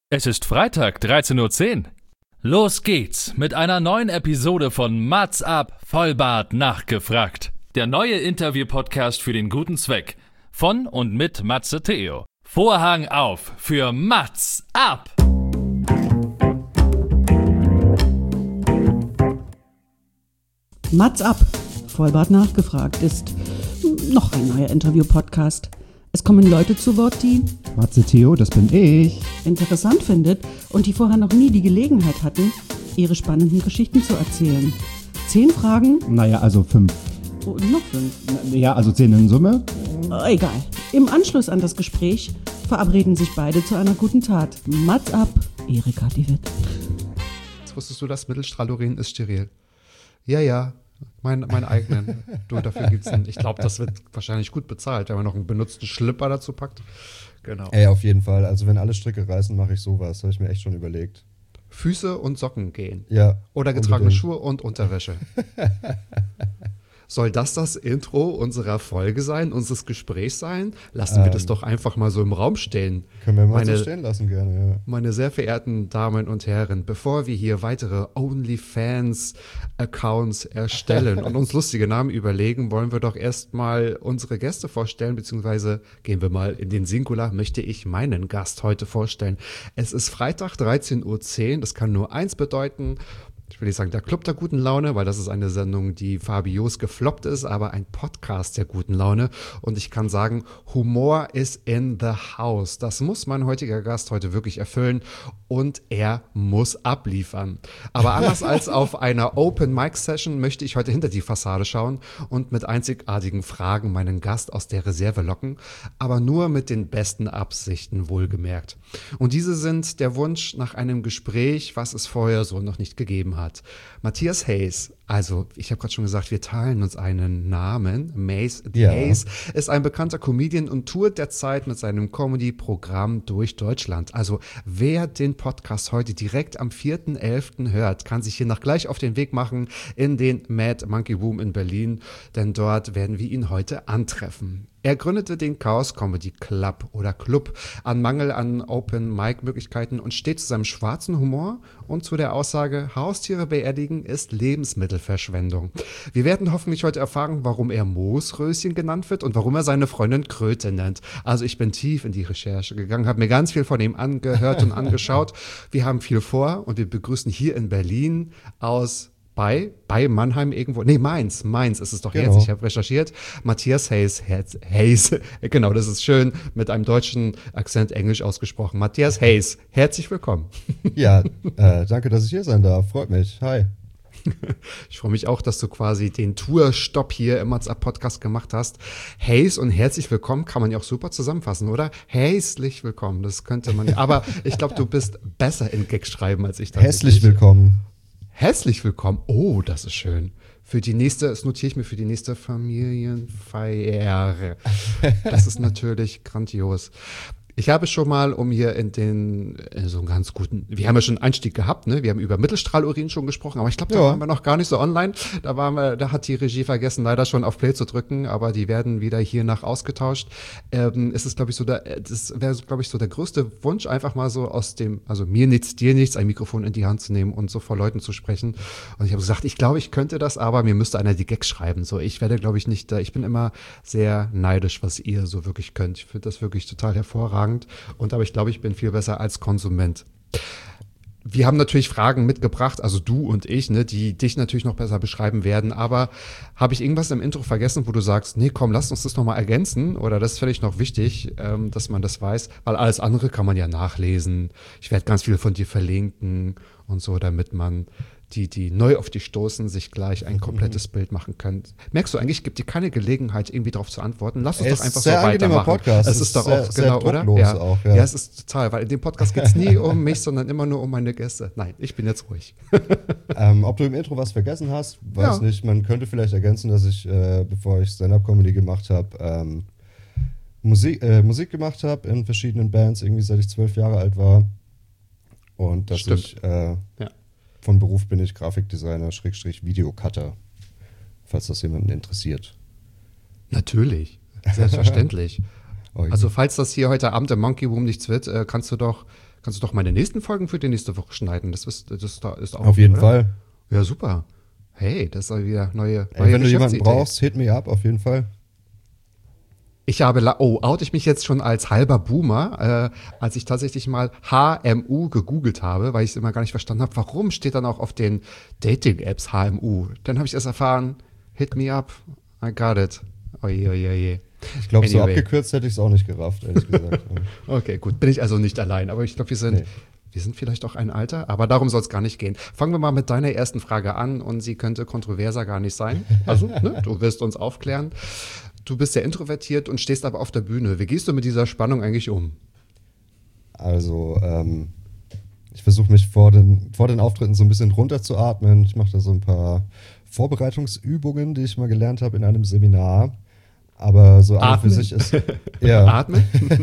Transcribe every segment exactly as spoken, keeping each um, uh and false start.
Es ist Freitag, dreizehn Uhr zehn. Los geht's mit einer neuen Episode von Mats ab, Vollbart nachgefragt. Der neue Interview-Podcast für den guten Zweck. Von und mit Matze Theo. Vorhang auf für Mats ab! Mats ab, Vollbart nachgefragt ist noch ein neuer Interview-Podcast. Es kommen Leute zu Wort, die Matze Theo, das bin ich. interessant findet und die vorher noch nie die Gelegenheit hatten, ihre spannenden Geschichten zu erzählen. Zehn Fragen? Naja, also fünf. Oh, noch fünf. Ja, also zehn in Summe. Oh, egal. Im Anschluss an das Gespräch verabreden sich beide zu einer guten Tat. Mats ab, Erika die Witt. Wusstest du, dass Mittelstrahlurin ist steril? Ja, ja, mein, mein eigenen. Du, dafür gibt's einen. Ich glaube, das wird wahrscheinlich gut bezahlt, wenn man noch einen benutzten Schlipper dazu packt. Genau. Ey, auf jeden Fall. Also wenn alle Stricke reißen, mache ich sowas. Habe ich mir echt schon überlegt. Füße und Socken gehen. Ja. Oder getragene unbedingt. Schuhe und Unterwäsche. Soll das das Intro unserer Folge sein, unseres Gesprächs sein? Lassen Ähm, wir das doch einfach mal so im Raum stehen. Können wir mal Meine- so stehen lassen gerne, ja. Meine sehr verehrten Damen und Herren, bevor wir hier weitere OnlyFans-Accounts erstellen und uns lustige Namen überlegen, wollen wir doch erstmal unsere Gäste vorstellen, beziehungsweise gehen wir mal in den Singular, möchte ich meinen Gast heute vorstellen. Es ist Freitag, dreizehn Uhr zehn, das kann nur eins bedeuten. Ich will nicht sagen, der Club der guten Laune, weil das ist eine Sendung, die Fabios gefloppt ist, aber ein Podcast der guten Laune. Und ich kann sagen, Humor ist in the house. Das muss mein heutiger Gast heute wirklich erfüllen und er muss abliefern. Aber anders als auf einer Open-Mic-Session möchte ich heute hinter die Fassade schauen und mit einzigartigen Fragen meinen Gast aus der Reserve locken, aber nur mit den besten Absichten wohlgemerkt. Und diese sind der Wunsch nach einem Gespräch, was es vorher so noch nicht gegeben hat. Matthias Hayes, also ich habe gerade schon gesagt, wir teilen uns einen Namen. Mace Ja. Hayes ist ein bekannter Comedian und tourt derzeit mit seinem Comedy-Programm durch Deutschland. Also wer den Podcast heute direkt am vierten elften hört, kann sich hier noch gleich auf den Weg machen in den Mad Monkey Room in Berlin, denn dort werden wir ihn heute antreffen. Er gründete den Chaos Comedy Club oder Club an Mangel an Open-Mic-Möglichkeiten und steht zu seinem schwarzen Humor und zu der Aussage, Haustiere beerdigen ist Lebensmittelverschwendung. Wir werden hoffentlich heute erfahren, warum er Moosröschen genannt wird und warum er seine Freundin Kröte nennt. Also ich bin tief in die Recherche gegangen, habe mir ganz viel von ihm angehört und angeschaut. Wir haben viel vor und wir begrüßen hier in Berlin aus Bei, bei Mannheim irgendwo, nee, Mainz, Mainz ist es doch Genau. jetzt, ich habe recherchiert, Matthias Hayes, Herz- Hayes, genau, das ist schön, mit einem deutschen Akzent Englisch ausgesprochen. Matthias Hayes, herzlich willkommen. Ja, äh, danke, dass ich hier sein darf. Freut mich. Hi. Ich freue mich auch, dass du quasi den Tourstopp hier im Mats ab Podcast gemacht hast. Hayes und herzlich willkommen kann man ja auch super zusammenfassen, oder? Hässlich willkommen, das könnte man, aber ich glaube, du bist besser in Gags schreiben als ich. Hässlich tatsächlich. willkommen. Herzlich willkommen. Oh, das ist schön. Für die nächste, das notiere ich mir für die nächste Familienfeier. Das ist natürlich grandios. Ich habe schon mal, um hier in den, in so einen ganz guten, wir haben ja schon einen Einstieg gehabt, ne? Wir haben über Mittelstrahlurin schon gesprochen, aber ich glaube, da Ja. waren wir noch gar nicht so online. Da waren wir, da hat die Regie vergessen, leider schon auf Play zu drücken, aber die werden wieder hier nach ausgetauscht. Ähm, es ist, glaube ich, so der, das wäre, glaube ich, so der größte Wunsch, einfach mal so aus dem, also mir nichts, dir nichts, ein Mikrofon in die Hand zu nehmen und so vor Leuten zu sprechen. Und ich habe gesagt, ich glaube, ich könnte das, aber mir müsste einer die Gags schreiben. So, ich werde, glaube ich, nicht, da. Ich bin immer sehr neidisch, was ihr so wirklich könnt. Ich finde das wirklich total hervorragend. Und aber ich glaube, ich bin viel besser als Konsument. Wir haben natürlich Fragen mitgebracht, also du und ich, ne, die dich natürlich noch besser beschreiben werden. Aber habe ich irgendwas im Intro vergessen, wo du sagst, nee, komm, lass uns das nochmal ergänzen? Oder das ist völlig noch wichtig, ähm, dass man das weiß, weil alles andere kann man ja nachlesen. Ich werde ganz viel von dir verlinken und so, damit man die, die neu auf dich stoßen, sich gleich ein komplettes Bild machen können. Merkst du eigentlich, gibt dir keine Gelegenheit, irgendwie darauf zu antworten? Lass uns Es doch einfach ist so sehr angenehmer weitermachen. Podcast. Es Es ist ist doch sehr- auch, sehr genau, oder? drucklos Ja. auch, ja. ja, es ist total, weil in dem Podcast geht es nie um mich, sondern immer nur um meine Gäste. Nein, ich bin jetzt ruhig. Ähm, ob du im Intro was vergessen hast, weiß Ja. nicht. Man könnte vielleicht ergänzen, dass ich, äh, bevor ich Stand-Up-Comedy gemacht habe, ähm, Musik, äh, Musik gemacht habe in verschiedenen Bands, irgendwie seit ich zwölf Jahre alt war. Und dass Stimmt. ich äh, Ja. von Beruf bin ich Grafikdesigner, Schrägstrich Videocutter, falls das jemanden interessiert. Natürlich, selbstverständlich. Oh je. Also falls das hier heute Abend im Monkey Room nichts wird, äh, kannst du doch kannst du doch meine nächsten Folgen für die nächste Woche schneiden. Das ist, das ist, ist auch Auf jeden oder? Fall. Ja, super. Hey, das ist ja wieder neue, Ey, neue wenn du jemanden Geschäftsidee. brauchst, hit me up, auf jeden Fall. Ich habe, la- oh, oute ich mich jetzt schon als halber Boomer, äh, als ich tatsächlich mal H M U gegoogelt habe, weil ich es immer gar nicht verstanden habe, warum steht dann auch auf den Dating-Apps H M U? Dann habe ich erst erfahren, hit me up, I got it. Oje, oje, oje. Ich glaube, so Anyway. abgekürzt hätte ich es auch nicht gerafft, ehrlich gesagt. Okay, gut, bin ich also nicht allein, aber ich glaube, wir sind, Nee. wir sind vielleicht auch ein Alter, aber darum soll es gar nicht gehen. Fangen wir mal mit deiner ersten Frage an und sie könnte kontroverser gar nicht sein. Also, ne, du wirst uns aufklären. Du bist sehr introvertiert und stehst aber auf der Bühne. Wie gehst du mit dieser Spannung eigentlich um? Also, ähm, ich versuche mich vor den, vor den Auftritten so ein bisschen runterzuatmen. Ich mache da so ein paar Vorbereitungsübungen, die ich mal gelernt habe in einem Seminar. Aber so an und für Atmen. sich ist. Ja, Atmen?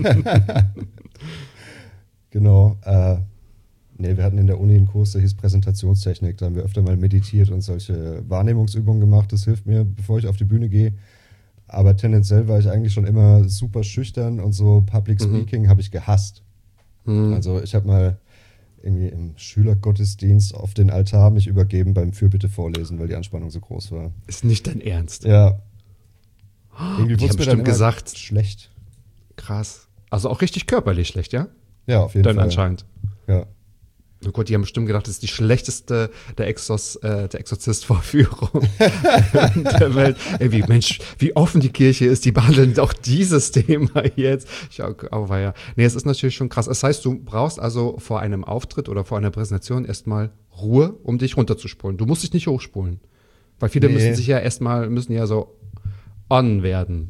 genau. Äh, nee, wir hatten in der Uni einen Kurs, der hieß Präsentationstechnik. Da haben wir öfter mal meditiert und solche Wahrnehmungsübungen gemacht. Das hilft mir, bevor ich auf die Bühne gehe. Aber tendenziell war ich eigentlich schon immer super schüchtern und so Public Speaking habe ich gehasst. Hm. Also ich habe mal irgendwie im Schülergottesdienst auf den Altar mich übergeben beim Fürbitte vorlesen, weil die Anspannung so groß war. Ist nicht dein Ernst. Ja. Irgendwie Die wurde haben es mir dann bestimmt immer gesagt- schlecht. Krass. Also auch richtig körperlich schlecht, ja? Ja, auf jeden Dann Fall. anscheinend. Ja. Oh Gott, die haben bestimmt gedacht, das ist die schlechteste der, Exos, äh, der Exorzist-Vorführung der Welt. Ey, wie, Mensch, wie offen die Kirche ist, die behandeln auch dieses Thema jetzt. Ich, oh, oh, ja. Nee, es ist natürlich schon krass. Das heißt, du brauchst also vor einem Auftritt oder vor einer Präsentation erstmal Ruhe, um dich runterzuspulen. Du musst dich nicht hochspulen. Weil viele Nee. müssen sich ja erstmal, müssen ja so on werden.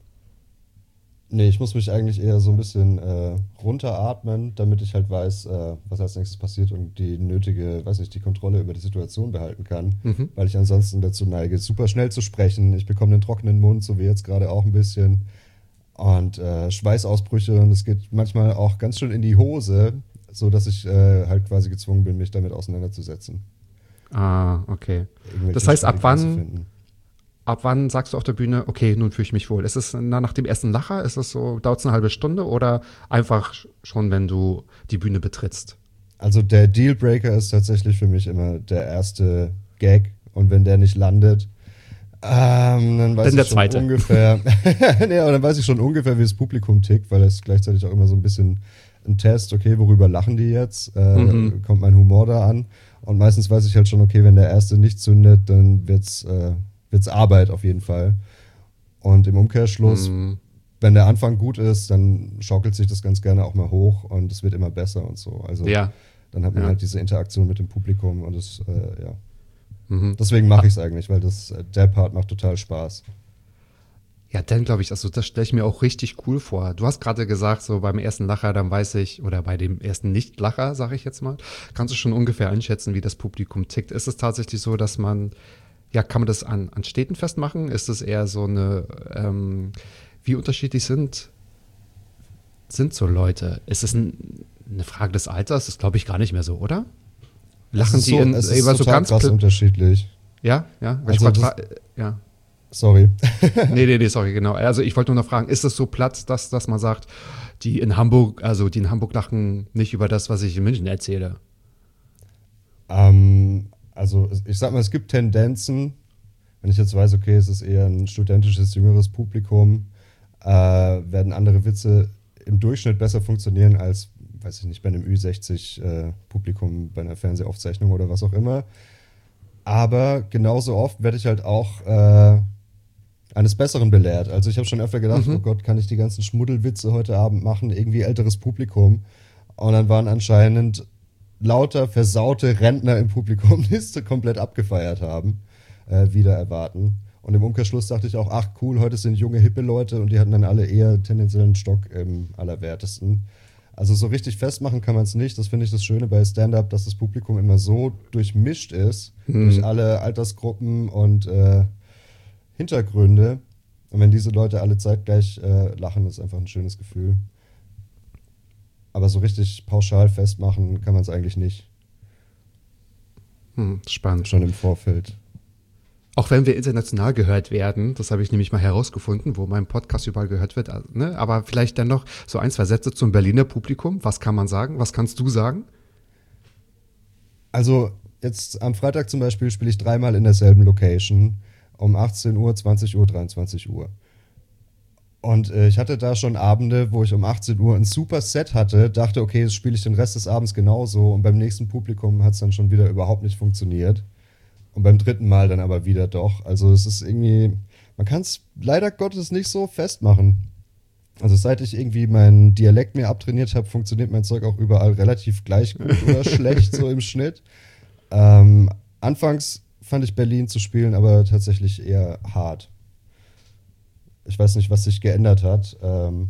Nee, ich muss mich eigentlich eher so ein bisschen äh, runteratmen, damit ich halt weiß, äh, was als nächstes passiert und die nötige, weiß nicht, die Kontrolle über die Situation behalten kann. Mhm. Weil ich ansonsten dazu neige, super schnell zu sprechen. Ich bekomme einen trockenen Mund, so wie jetzt gerade auch ein bisschen. Und äh, Schweißausbrüche und es geht manchmal auch ganz schön in die Hose, so dass ich äh, halt quasi gezwungen bin, mich damit auseinanderzusetzen. Ah, okay. Irgendwelche Das heißt, ab Strategien zu wann- finden. Ab wann sagst du auf der Bühne, okay, nun fühle ich mich wohl? Ist es na, nach dem ersten Lacher? Ist es so, dauert es eine halbe Stunde oder einfach schon, wenn du die Bühne betrittst? Also der Dealbreaker ist tatsächlich für mich immer der erste Gag und wenn der nicht landet, ähm, dann weiß Dann ich der schon zweite. ungefähr, nee, aber dann weiß ich schon ungefähr, wie das Publikum tickt, weil das gleichzeitig auch immer so ein bisschen ein Test, okay, worüber lachen die jetzt? Äh, Mhm. Kommt mein Humor da an? Und meistens weiß ich halt schon, okay, wenn der erste nicht zündet, dann wird's, äh, wird's Arbeit auf jeden Fall. Und im Umkehrschluss, Mhm. wenn der Anfang gut ist, dann schaukelt sich das ganz gerne auch mal hoch und es wird immer besser und so. Also Ja. dann hat man Ja. halt diese Interaktion mit dem Publikum und das, äh, ja. Mhm. Deswegen mache ich es eigentlich, weil das, äh, der Part macht total Spaß. Ja, dann glaube ich, also das stelle ich mir auch richtig cool vor. Du hast gerade gesagt, so beim ersten Lacher, dann weiß ich, oder bei dem ersten Nicht-Lacher, sage ich jetzt mal, kannst du schon ungefähr einschätzen, wie das Publikum tickt. Ist es tatsächlich so, dass man, ja, kann man das an, an Städten festmachen? Ist es eher so eine, ähm, wie unterschiedlich sind, sind so Leute? Ist es ein, eine Frage des Alters? Das glaube ich gar nicht mehr so, oder? Lachen Es ist die so, in, es ist über so total ganz, krass pl- unterschiedlich. ja, ja, weil Also ich grad das- fra- ja. Sorry. Nee, nee, nee, sorry, genau. Also ich wollte nur noch fragen, ist es so platt, dass, dass man sagt, die in Hamburg, also die in Hamburg lachen nicht über das, was ich in München erzähle? Ähm, also es- ich sag mal, es gibt Tendenzen, wenn ich jetzt weiß, okay, es ist eher ein studentisches, jüngeres Publikum, äh, werden andere Witze im Durchschnitt besser funktionieren als, weiß ich nicht, bei einem Ü sechzig äh, Publikum, bei einer Fernsehaufzeichnung oder was auch immer. Aber genauso oft werde ich halt auch äh, eines Besseren belehrt. Also ich habe schon öfter gedacht, Mhm. oh Gott, kann ich die ganzen Schmuddelwitze heute Abend machen? Irgendwie älteres Publikum. Und dann waren anscheinend lauter versaute Rentner im Publikum, die es komplett abgefeiert haben, äh, wieder erwarten. Und im Umkehrschluss dachte ich auch, ach cool, heute sind junge, hippe Leute und die hatten dann alle eher tendenziell einen Stock im Allerwertesten. Also so richtig festmachen kann man es nicht. Das finde ich das Schöne bei Stand-Up, dass das Publikum immer so durchmischt ist, Mhm. durch alle Altersgruppen und äh, Hintergründe. Und wenn diese Leute alle zeitgleich äh, lachen, ist einfach ein schönes Gefühl. Aber so richtig pauschal festmachen kann man es eigentlich nicht. Hm, spannend. Schon im Vorfeld. Auch wenn wir international gehört werden, das habe ich nämlich mal herausgefunden, wo mein Podcast überall gehört wird. Also, ne? Aber vielleicht dann noch so ein, zwei Sätze zum Berliner Publikum. Was kann man sagen? Was kannst du sagen? Also jetzt am Freitag zum Beispiel spiele ich dreimal in derselben Location um achtzehn Uhr, zwanzig Uhr, dreiundzwanzig Uhr. Und äh, ich hatte da schon Abende, wo ich um achtzehn Uhr ein super Set hatte, dachte, okay, jetzt spiele ich den Rest des Abends genauso und beim nächsten Publikum hat es dann schon wieder überhaupt nicht funktioniert. Und beim dritten Mal dann aber wieder doch. Also es ist irgendwie, man kann es leider Gottes nicht so festmachen. Also seit ich irgendwie meinen Dialekt mir abtrainiert habe, funktioniert mein Zeug auch überall relativ gleich gut oder schlecht so im Schnitt. Ähm, anfangs fand ich Berlin zu spielen aber tatsächlich eher hart. Ich weiß nicht, was sich geändert hat. Ähm,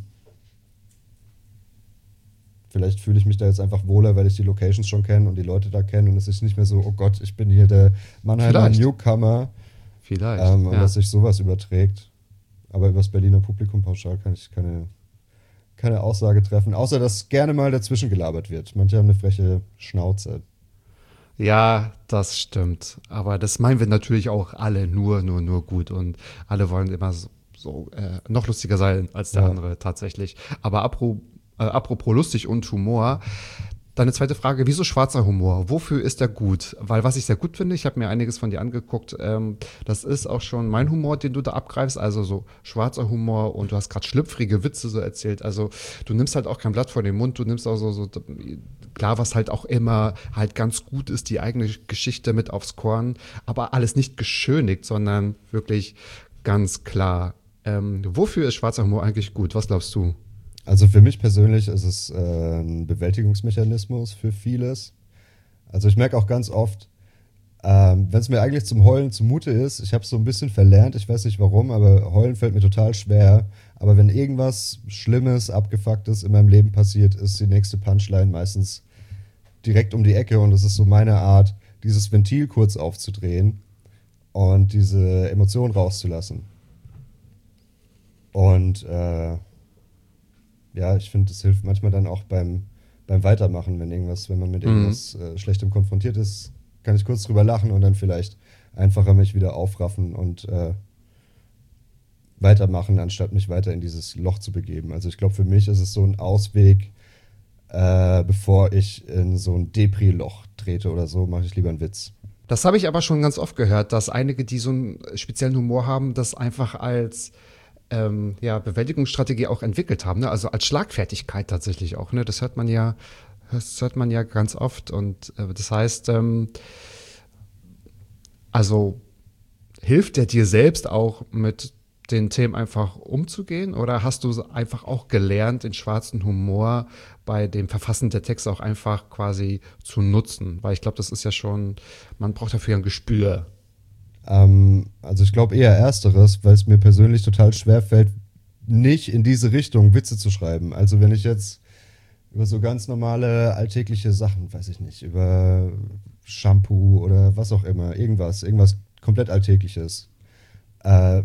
Vielleicht fühle ich mich da jetzt einfach wohler, weil ich die Locations schon kenne und die Leute da kenne und es ist nicht mehr so, oh Gott, ich bin hier der Mannheimer Vielleicht. Newcomer. Vielleicht. Ähm, und ja. dass sich sowas überträgt. Aber über das Berliner Publikum pauschal kann ich keine, keine Aussage treffen, außer dass gerne mal dazwischen gelabert wird. Manche haben eine freche Schnauze. Ja, das stimmt. Aber das meinen wir natürlich auch alle nur, nur, nur gut. Und alle wollen immer so, so äh, noch lustiger sein als der Ja. andere tatsächlich. Aber apropos, äh, apropos lustig und Humor, deine zweite Frage, wieso schwarzer Humor? Wofür ist der gut? Weil was ich sehr gut finde, ich habe mir einiges von dir angeguckt, ähm, das ist auch schon mein Humor, den du da abgreifst, also so schwarzer Humor und du hast gerade schlüpfrige Witze so erzählt, also du nimmst halt auch kein Blatt vor den Mund, du nimmst auch so, so klar, was halt auch immer halt ganz gut ist, die eigene Geschichte mit aufs Korn, aber alles nicht geschönigt, sondern wirklich ganz klar. Ähm, wofür ist schwarzer Humor eigentlich gut? Was glaubst du? Also für mich persönlich ist es äh, ein Bewältigungsmechanismus für vieles. Also ich merke auch ganz oft, ähm, wenn es mir eigentlich zum Heulen zumute ist, ich habe es so ein bisschen verlernt, ich weiß nicht warum, aber Heulen fällt mir total schwer. Aber wenn irgendwas Schlimmes, Abgefucktes in meinem Leben passiert, ist die nächste Punchline meistens direkt um die Ecke und es ist so meine Art, dieses Ventil kurz aufzudrehen und diese Emotionen rauszulassen. Und äh, ja, ich finde, das hilft manchmal dann auch beim, beim Weitermachen, wenn irgendwas, wenn man mit irgendwas äh, Schlechtem konfrontiert ist, kann ich kurz drüber lachen und dann vielleicht einfacher mich wieder aufraffen und äh, weitermachen, anstatt mich weiter in dieses Loch zu begeben. Also ich glaube, für mich ist es so ein Ausweg, äh, bevor ich in so ein Depri-Loch trete oder so, mache ich lieber einen Witz. Das habe ich aber schon ganz oft gehört, dass einige, die so einen speziellen Humor haben, das einfach als ähm, ja, Bewältigungsstrategie auch entwickelt haben, ne? Also als Schlagfertigkeit tatsächlich auch. Ne? Das hört man ja, das hört man ja ganz oft. Und äh, das heißt, ähm, also hilft der dir selbst auch mit den Themen einfach umzugehen? Oder hast du einfach auch gelernt, den schwarzen Humor bei dem Verfassen der Texte auch einfach quasi zu nutzen? Weil ich glaube, das ist ja schon, man braucht dafür ein Gespür. Ähm, also ich glaube eher Ersteres, weil es mir persönlich total schwer fällt, nicht in diese Richtung Witze zu schreiben. Also wenn ich jetzt über so ganz normale alltägliche Sachen, weiß ich nicht, über Shampoo oder was auch immer, irgendwas, irgendwas komplett Alltägliches, äh,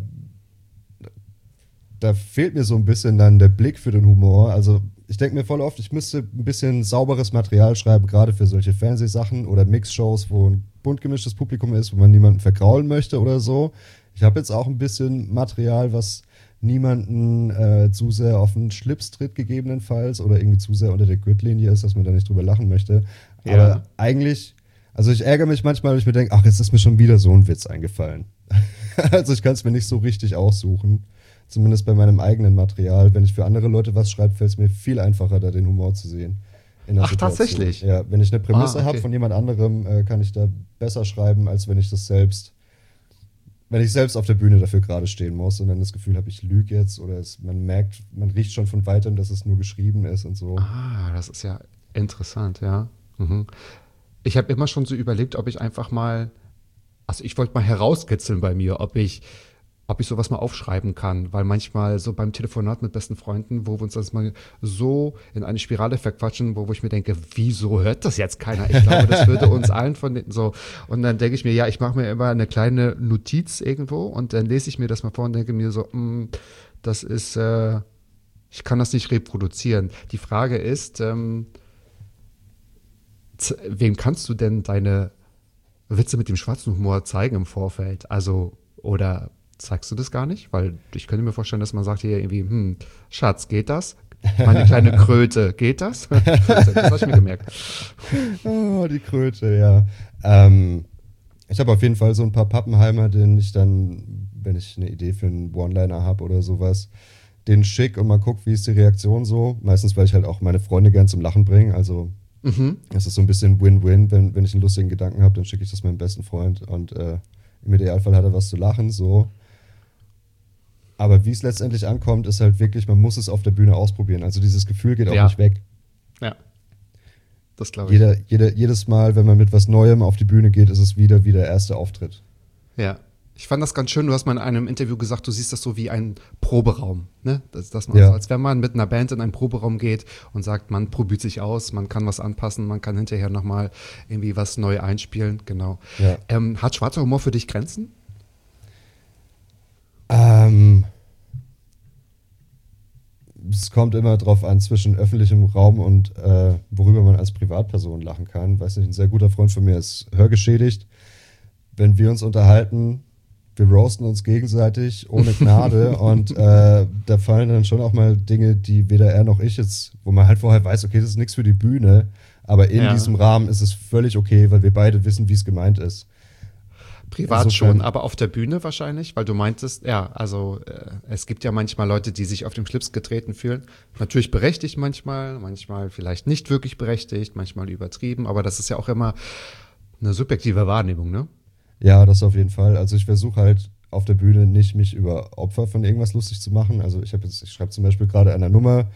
da fehlt mir so ein bisschen dann der Blick für den Humor. Also ich denke mir voll oft, ich müsste ein bisschen sauberes Material schreiben, gerade für solche Fernsehsachen oder Mixshows, wo ein bunt gemischtes Publikum ist, wo man niemanden vergraulen möchte oder so. Ich habe jetzt auch ein bisschen Material, was niemanden äh, zu sehr auf den Schlips tritt gegebenenfalls oder irgendwie zu sehr unter der Gürtellinie ist, dass man da nicht drüber lachen möchte. Ja. Aber eigentlich, also ich ärgere mich manchmal, weil ich mir denke, ach, jetzt ist mir schon wieder so ein Witz eingefallen. Also ich kann es mir nicht so richtig aussuchen. Zumindest bei meinem eigenen Material. Wenn ich für andere Leute was schreibe, fällt es mir viel einfacher, da den Humor zu sehen. In der Ach, Situation. tatsächlich? Ja, wenn ich eine Prämisse Ah, okay. habe von jemand anderem, äh, kann ich da besser schreiben, als wenn ich das selbst, wenn ich selbst auf der Bühne dafür gerade stehen muss und dann das Gefühl habe, ich lüge jetzt oder es, man merkt, man riecht schon von weitem, dass es nur geschrieben ist und so. Ah, das ist ja interessant, ja. Mhm. Ich habe immer schon so überlegt, ob ich einfach mal, also ich wollte mal herauskitzeln bei mir, ob ich, ob ich sowas mal aufschreiben kann, weil manchmal so beim Telefonat mit besten Freunden, wo wir uns das mal so in eine Spirale verquatschen, wo, wo ich mir denke, wieso hört das jetzt keiner? Ich glaube, das würde uns allen von den so, und dann denke ich mir, ja, ich mache mir immer eine kleine Notiz irgendwo und dann lese ich mir das mal vor und denke mir so, mh, das ist, äh, ich kann das nicht reproduzieren. Die Frage ist, ähm, z- wem kannst du denn deine Witze mit dem schwarzen Humor zeigen im Vorfeld? Also, oder zeigst du das gar nicht? Weil ich könnte mir vorstellen, dass man sagt hier irgendwie, hm, Schatz, geht das? Meine kleine Kröte, geht das? Kröte, das habe ich mir gemerkt. Oh, die Kröte, ja. Ähm, ich habe auf jeden Fall so ein paar Pappenheimer, denen ich dann, wenn ich eine Idee für einen One-Liner habe oder sowas, den schick und mal guck, wie ist die Reaktion so. Meistens, weil ich halt auch meine Freunde gern zum Lachen bringe. Also Mhm. es ist so ein bisschen Win-Win. Wenn, wenn ich einen lustigen Gedanken habe, dann schicke ich das meinem besten Freund und äh, im Idealfall hat er was zu lachen, so. Aber wie es letztendlich ankommt, ist halt wirklich, man muss es auf der Bühne ausprobieren. Also dieses Gefühl geht auch Ja. nicht weg. Ja, das glaube ich. Jeder, jeder, jedes Mal, wenn man mit was Neuem auf die Bühne geht, ist es wieder wie der erste Auftritt. Ja. Ich fand das ganz schön, du hast mal in einem Interview gesagt, du siehst das so wie ein Proberaum. Ne? Das, dass man Ja. so, als wenn man mit einer Band in einen Proberaum geht und sagt, man probiert sich aus, man kann was anpassen, man kann hinterher nochmal irgendwie was neu einspielen. Genau. Ja. Ähm, hat schwarzer Humor für dich Grenzen? Ähm, es kommt immer drauf an, zwischen öffentlichem Raum und äh, worüber man als Privatperson lachen kann. Weiß nicht, ein sehr guter Freund von mir ist hörgeschädigt. Wenn wir uns unterhalten, wir roasten uns gegenseitig ohne Gnade und äh, da fallen dann schon auch mal Dinge, die weder er noch ich jetzt, wo man halt vorher weiß, okay, das ist nichts für die Bühne, aber in Ja. diesem Rahmen ist es völlig okay, weil wir beide wissen, wie es gemeint ist. Privat Insofern- schon, aber auf der Bühne wahrscheinlich, weil du meintest, ja, also äh, es gibt ja manchmal Leute, die sich auf den Schlips getreten fühlen. Natürlich berechtigt manchmal, manchmal vielleicht nicht wirklich berechtigt, manchmal übertrieben, aber das ist ja auch immer eine subjektive Wahrnehmung, ne? Ja, das auf jeden Fall. Also ich versuche halt auf der Bühne nicht mich über Opfer von irgendwas lustig zu machen. Also ich habe jetzt, ich schreibe zum Beispiel gerade eine Nummer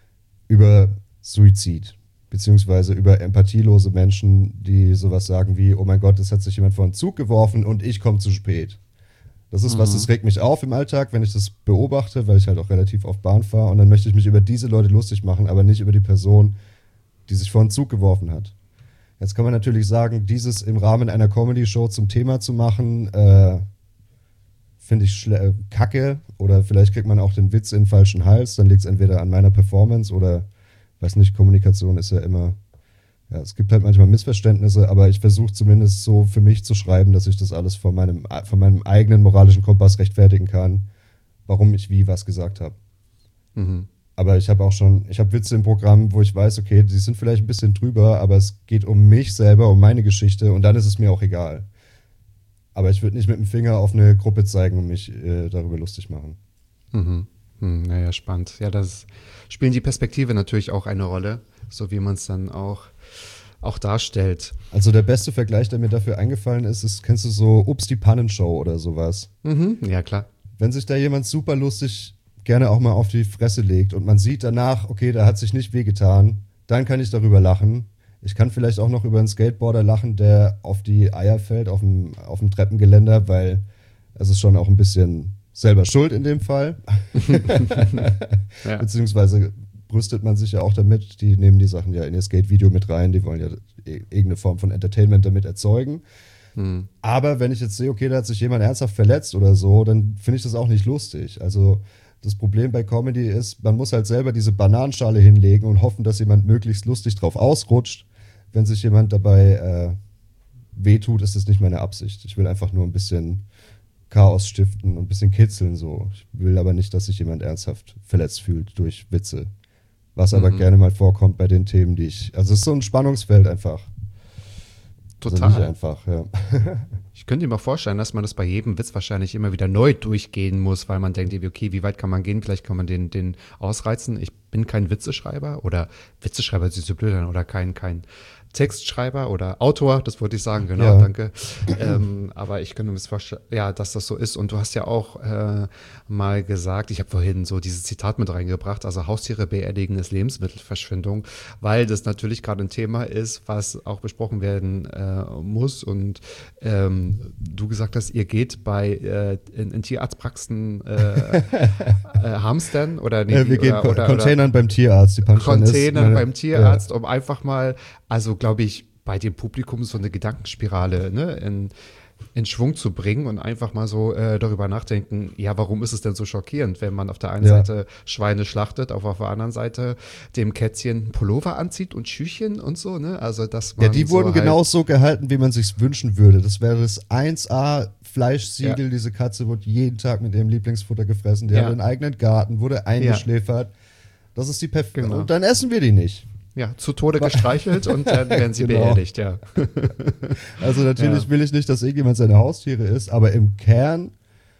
über Suizid, beziehungsweise über empathielose Menschen, die sowas sagen wie, oh mein Gott, es hat sich jemand vor einen Zug geworfen und ich komme zu spät. Das ist was, das regt mich auf im Alltag, wenn ich das beobachte, weil ich halt auch relativ oft Bahn fahre und dann möchte ich mich über diese Leute lustig machen, aber nicht über die Person, die sich vor einen Zug geworfen hat. Jetzt kann man natürlich sagen, dieses im Rahmen einer Comedy-Show zum Thema zu machen, äh, finde ich schle- äh, kacke. Oder vielleicht kriegt man auch den Witz in den falschen Hals. Dann liegt es entweder an meiner Performance oder, weiß nicht, Kommunikation ist ja immer, ja, es gibt halt manchmal Missverständnisse, aber ich versuche zumindest so für mich zu schreiben, dass ich das alles von meinem, von meinem eigenen moralischen Kompass rechtfertigen kann, warum ich wie was gesagt habe. Mhm. Aber ich habe auch schon, ich habe Witze im Programm, wo ich weiß, okay, die sind vielleicht ein bisschen drüber, aber es geht um mich selber, um meine Geschichte und dann ist es mir auch egal. Aber ich würde nicht mit dem Finger auf eine Gruppe zeigen und mich äh, darüber lustig machen. Mhm. Hm, naja, spannend. Ja, das spielen die Perspektive natürlich auch eine Rolle, so wie man es dann auch, auch darstellt. Also der beste Vergleich, der mir dafür eingefallen ist, ist, kennst du so Ups, die Pannenshow oder sowas? Mhm. Ja, klar. Wenn sich da jemand super lustig gerne auch mal auf die Fresse legt und man sieht danach, okay, da hat sich nicht wehgetan, dann kann ich darüber lachen. Ich kann vielleicht auch noch über einen Skateboarder lachen, der auf die Eier fällt, auf dem, auf dem Treppengeländer, weil es ist schon auch ein bisschen selber schuld in dem Fall. Ja. Beziehungsweise brüstet man sich ja auch damit, die nehmen die Sachen ja in ihr Skate-Video mit rein, die wollen ja irgendeine Form von Entertainment damit erzeugen. Hm. Aber wenn ich jetzt sehe, okay, da hat sich jemand ernsthaft verletzt oder so, dann finde ich das auch nicht lustig. Also das Problem bei Comedy ist, man muss halt selber diese Bananenschale hinlegen und hoffen, dass jemand möglichst lustig drauf ausrutscht. Wenn sich jemand dabei äh, wehtut, ist das nicht meine Absicht. Ich will einfach nur ein bisschen Chaos stiften und ein bisschen kitzeln so. Ich will aber nicht, dass sich jemand ernsthaft verletzt fühlt durch Witze. Was aber Mhm. gerne mal vorkommt bei den Themen, die ich... Also es ist so ein Spannungsfeld einfach. Also Total. nicht einfach, ja. Ich könnte mir auch vorstellen, dass man das bei jedem Witz wahrscheinlich immer wieder neu durchgehen muss, weil man denkt, okay, wie weit kann man gehen? Vielleicht kann man den, den ausreizen. Ich bin kein Witzeschreiber oder Witzeschreiber ist so blöd an oder kein, kein Textschreiber oder Autor, das wollte ich sagen, genau, Ja. danke. ähm, aber ich könnte mir das vorstellen, ja, dass das so ist. Und du hast ja auch äh, mal gesagt, ich habe vorhin so dieses Zitat mit reingebracht, also Haustiere beerdigen ist Lebensmittelverschwendung, weil das natürlich gerade ein Thema ist, was auch besprochen werden äh, muss. Und ähm, du gesagt hast, ihr geht bei äh, in, in Tierarztpraxen äh, äh, hamstern oder nee, Äh, wir gehen oder, Ko- oder, Containern beim Tierarzt. Die Punchline ist, Containern meine- beim Tierarzt, um einfach mal, also glaube ich, bei dem Publikum so eine Gedankenspirale ne, in, in Schwung zu bringen und einfach mal so äh, darüber nachdenken, ja, warum ist es denn so schockierend, wenn man auf der einen Ja. Seite Schweine schlachtet, auf, auf der anderen Seite dem Kätzchen Pullover anzieht und Schüchchen und so, ne? Also, dass man Ja, die so wurden halt, genau so gehalten, wie man sich's wünschen würde. Das wäre das eins A Fleischsiegel. Ja. Diese Katze wurde jeden Tag mit ihrem Lieblingsfutter gefressen. Die Ja. hatte einen eigenen Garten, wurde eingeschläfert. Das ist die perfekte. Genau. Und dann essen wir die nicht. ja, zu Tode gestreichelt und dann werden sie Genau. beerdigt, ja. Also natürlich Ja. will ich nicht, dass irgendjemand seine Haustiere isst, aber im Kern,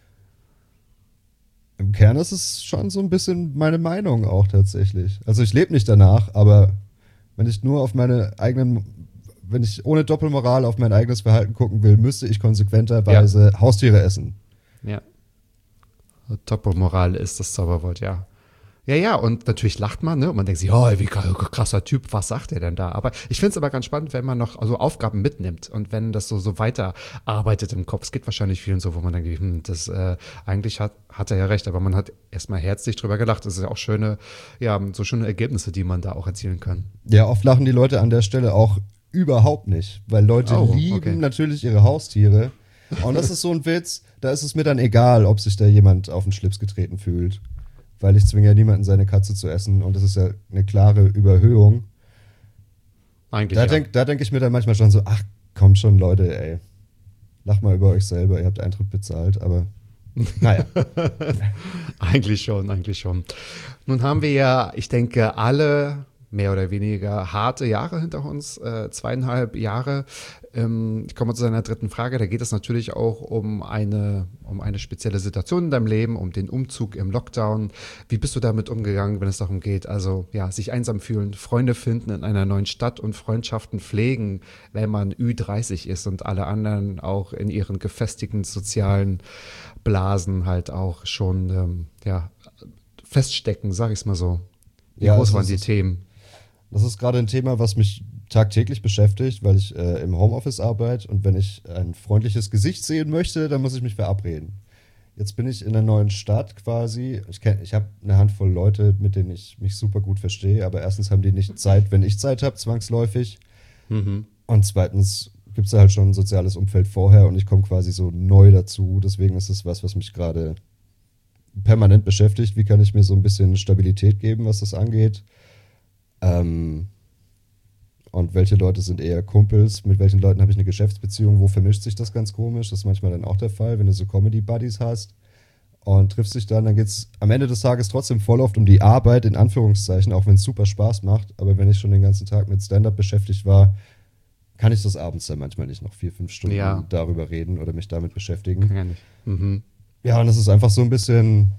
im Kern ist es schon so ein bisschen meine Meinung auch tatsächlich. Also ich lebe nicht danach, aber wenn ich nur auf meine eigenen, wenn ich ohne Doppelmoral auf mein eigenes Verhalten gucken will, müsste ich konsequenterweise Haustiere essen. Ja. Doppelmoral ist das Zauberwort, ja. Ja, ja, und natürlich lacht man, ne? Und man denkt sich, oh, wie krasser Typ, was sagt der denn da? Aber ich finde es aber ganz spannend, wenn man noch also Aufgaben mitnimmt und wenn das so, so weiterarbeitet im Kopf. Es geht wahrscheinlich vielen so, wo man denkt, hm, das äh, eigentlich hat, hat er ja recht, aber man hat erstmal herzlich drüber gelacht. Das ist ja auch schöne, ja, so schöne Ergebnisse, die man da auch erzielen kann. Ja, oft lachen die Leute an der Stelle auch überhaupt nicht, weil Leute Oh, lieben okay. natürlich ihre Haustiere. Und das ist so ein Witz, da ist es mir dann egal, ob sich da jemand auf den Schlips getreten fühlt. Weil ich zwinge ja niemanden, seine Katze zu essen und das ist ja eine klare Überhöhung. Eigentlich Da ja. denke da denk ich mir dann manchmal schon so, ach, kommt schon, Leute, ey. Lach mal über euch selber, ihr habt Eintritt bezahlt, aber naja. Eigentlich schon, eigentlich schon. Nun haben wir ja, ich denke, alle mehr oder weniger harte Jahre hinter uns, äh, zweieinhalb Jahre. Ähm, ich komme zu seiner dritten Frage. Da geht es natürlich auch um eine, um eine spezielle Situation in deinem Leben, um den Umzug im Lockdown. Wie bist du damit umgegangen, wenn es darum geht, also ja, sich einsam fühlen, Freunde finden in einer neuen Stadt und Freundschaften pflegen, wenn man Ü dreißig ist und alle anderen auch in ihren gefestigten sozialen Blasen halt auch schon ähm, ja, feststecken, sag ich es mal so. Wie Ja, groß es waren ist- die Themen? Das ist gerade ein Thema, was mich tagtäglich beschäftigt, weil ich äh, im Homeoffice arbeite und wenn ich ein freundliches Gesicht sehen möchte, dann muss ich mich verabreden. Jetzt bin ich in einer neuen Stadt quasi. Ich, kenn- ich habe eine Handvoll Leute, mit denen ich mich super gut verstehe, aber erstens haben die nicht Zeit, wenn ich Zeit habe, zwangsläufig. Und zweitens gibt es da halt schon ein soziales Umfeld vorher und ich komme quasi so neu dazu. Deswegen ist es was, was mich gerade permanent beschäftigt. Wie kann ich mir so ein bisschen Stabilität geben, was das angeht? Ähm, und welche Leute sind eher Kumpels? Mit welchen Leuten habe ich eine Geschäftsbeziehung? Wo vermischt sich das ganz komisch? Das ist manchmal dann auch der Fall, wenn du so Comedy-Buddies hast und triffst dich dann, dann geht es am Ende des Tages trotzdem voll oft um die Arbeit, in Anführungszeichen, auch wenn es super Spaß macht. Aber wenn ich schon den ganzen Tag mit Stand-up beschäftigt war, kann ich das abends dann manchmal nicht noch vier, fünf Stunden Ja. darüber reden oder mich damit beschäftigen. Ja, nicht. Mhm. Ja, und es ist einfach so ein bisschen.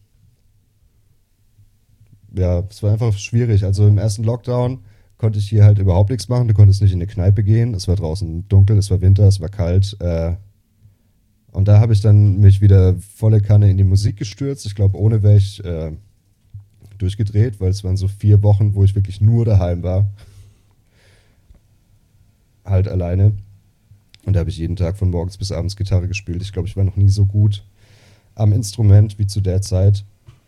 Ja, es war einfach schwierig. Also im ersten Lockdown konnte ich hier halt überhaupt nichts machen. Du konntest nicht in eine Kneipe gehen. Es war draußen dunkel, es war Winter, es war kalt. Äh, und da habe ich dann mich wieder volle Kanne in die Musik gestürzt. Ich glaube, ohne wäre ich äh, durchgedreht, weil es waren so vier Wochen, wo ich wirklich nur daheim war. Halt alleine. Und da habe ich jeden Tag von morgens bis abends Gitarre gespielt. Ich glaube, ich war noch nie so gut am Instrument wie zu der Zeit.